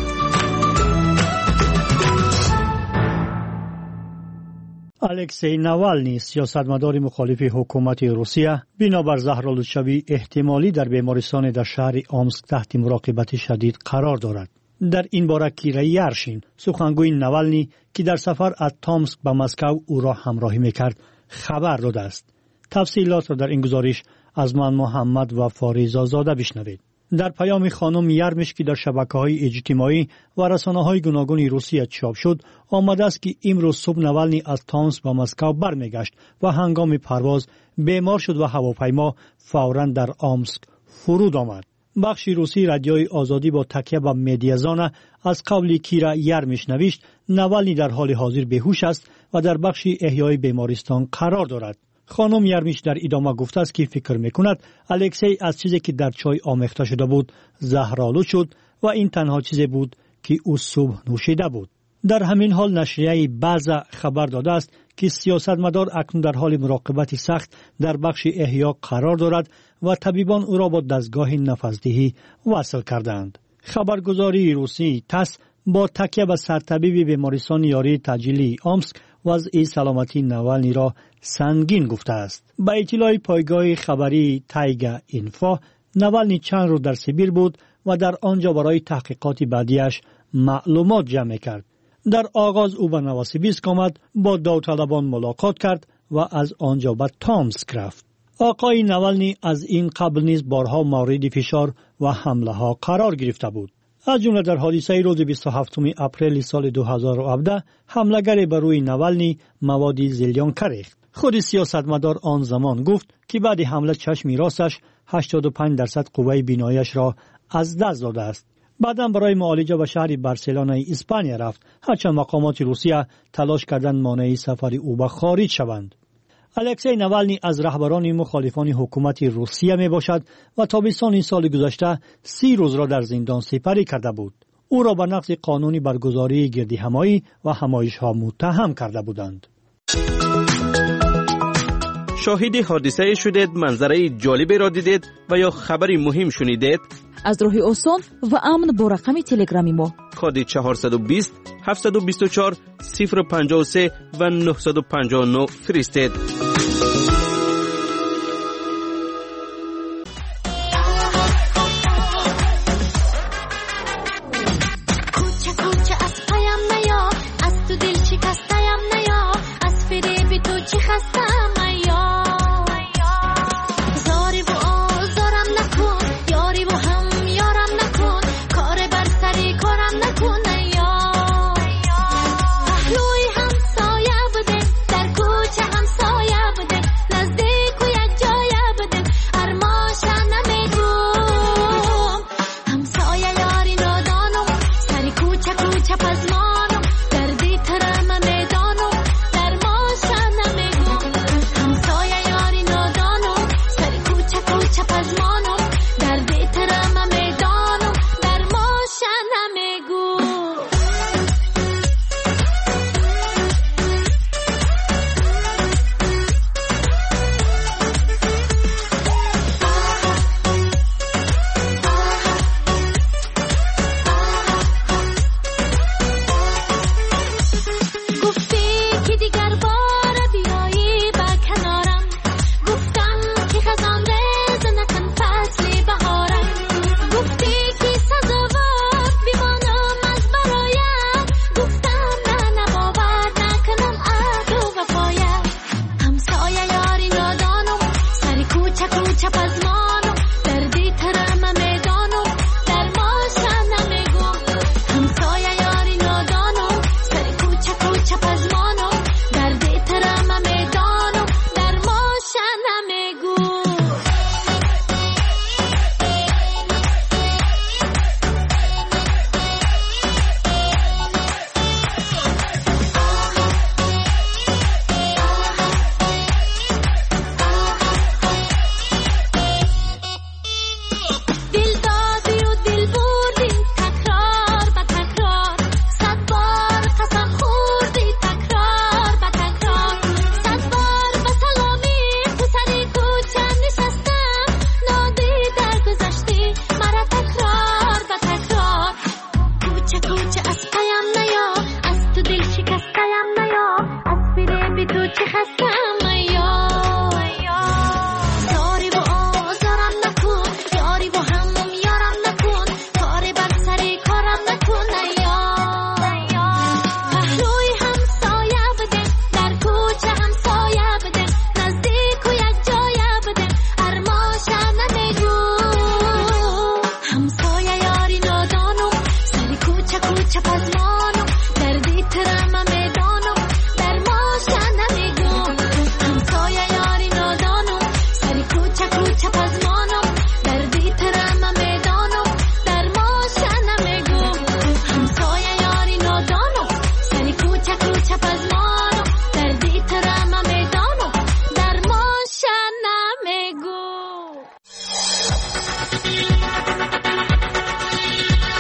الکسی ناوالنی سیاستمدار مخالف حکومت روسیه بنابر زهرآلودشوی احتمالی در بیمارستان در شهر آمسک تحت مراقبت شدید قرار دارد. در این باره کیرا یارشین سخنگوی ناوالنی که در سفر از تامسک به مسکو او را همراهی میکرد خبر داده است. تفصیلات را در این گزارش از من محمد و فاریزا زاده بشنوید. در پیام خانم یرمش که در شبکه‌های اجتماعی و رسانه‌های گوناگون روسیه چاپ شد آمده است که امروز صبح ناوالنی از تامسک به مسکو برمیگشت و هنگام پرواز بیمار شد و هواپیما فوراً در آمسک فرود آمد.
بخش روسی رادیوی آزادی با تکیه به مدیازان از قول کیرا یرمیش نوشت نوالنی در حال حاضر بیهوش است و در بخش احیای بیمارستان قرار دارد. خانم یرمیش در ادامه گفته است که فکر میکند الکسی از چیزی که در چای آمیخته شده بود زهرآلود شد و این تنها چیزی بود که او صبح نوشیده بود. در همین حال نشریه بعضا خبر داده است که سیاستمدار اکنون در حال مراقبت سخت در بخش احیا قرار دارد و طبیبان او را با دستگاه نفسدهی وصل کردند. خبرگزاری روسی تاس با تکیه به سرطبیب بیمارستان یاری تجلی آمسک وضع سلامتی نوالنی را سنگین گفته است. با اطلاع پایگاه خبری تایگا اینفو، نوالنی چند روز در سیبیر بود و در آنجا برای تحقیقات بعدیش معلومات جمع کرد. در آغاز او به نواسیبیسک آمد، با داوطلبان ملاقات کرد و از آنجا به تامسک رفت. آقای نوالنی از این قبل نیز بارها مورد فشار و حمله ها قرار گرفته بود. از جمله در حادثه روز بیست و هفتم اپریل سال دو هزار و هفده حمله‌گر بر روی نوالنی مواد زلیانکا ریخت. خود سیاستمدار آن زمان گفت که بعد حمله چشم راستش هشتاد و پنج درصد قوه بیناییش را از دست داده است. بعداً برای معالجه به شهر بارسلونای اسپانیا رفت، هرچند مقامات روسیه تلاش کردند مانع سفر او به خارج شوند. الکسی نوالنی از رهبران مخالفان حکومت روسیه می باشد و تابستان سال گذشته سی روز را در زندان سپری کرده بود. او را به نقض قانونی برگزاری گردهمایی و همایش ها متهم کرده بودند.
شاهد حادثه شدید، منظره جالبی را دیدید و یا خبری مهم شنیدید؟
از راه آسان و امن با رقم تلگرامی ما
کد چهارصد و بیست هفتصد و بیست و چهار صفر پنجاه و سه و نهصد و پنجاه و نه فرستید.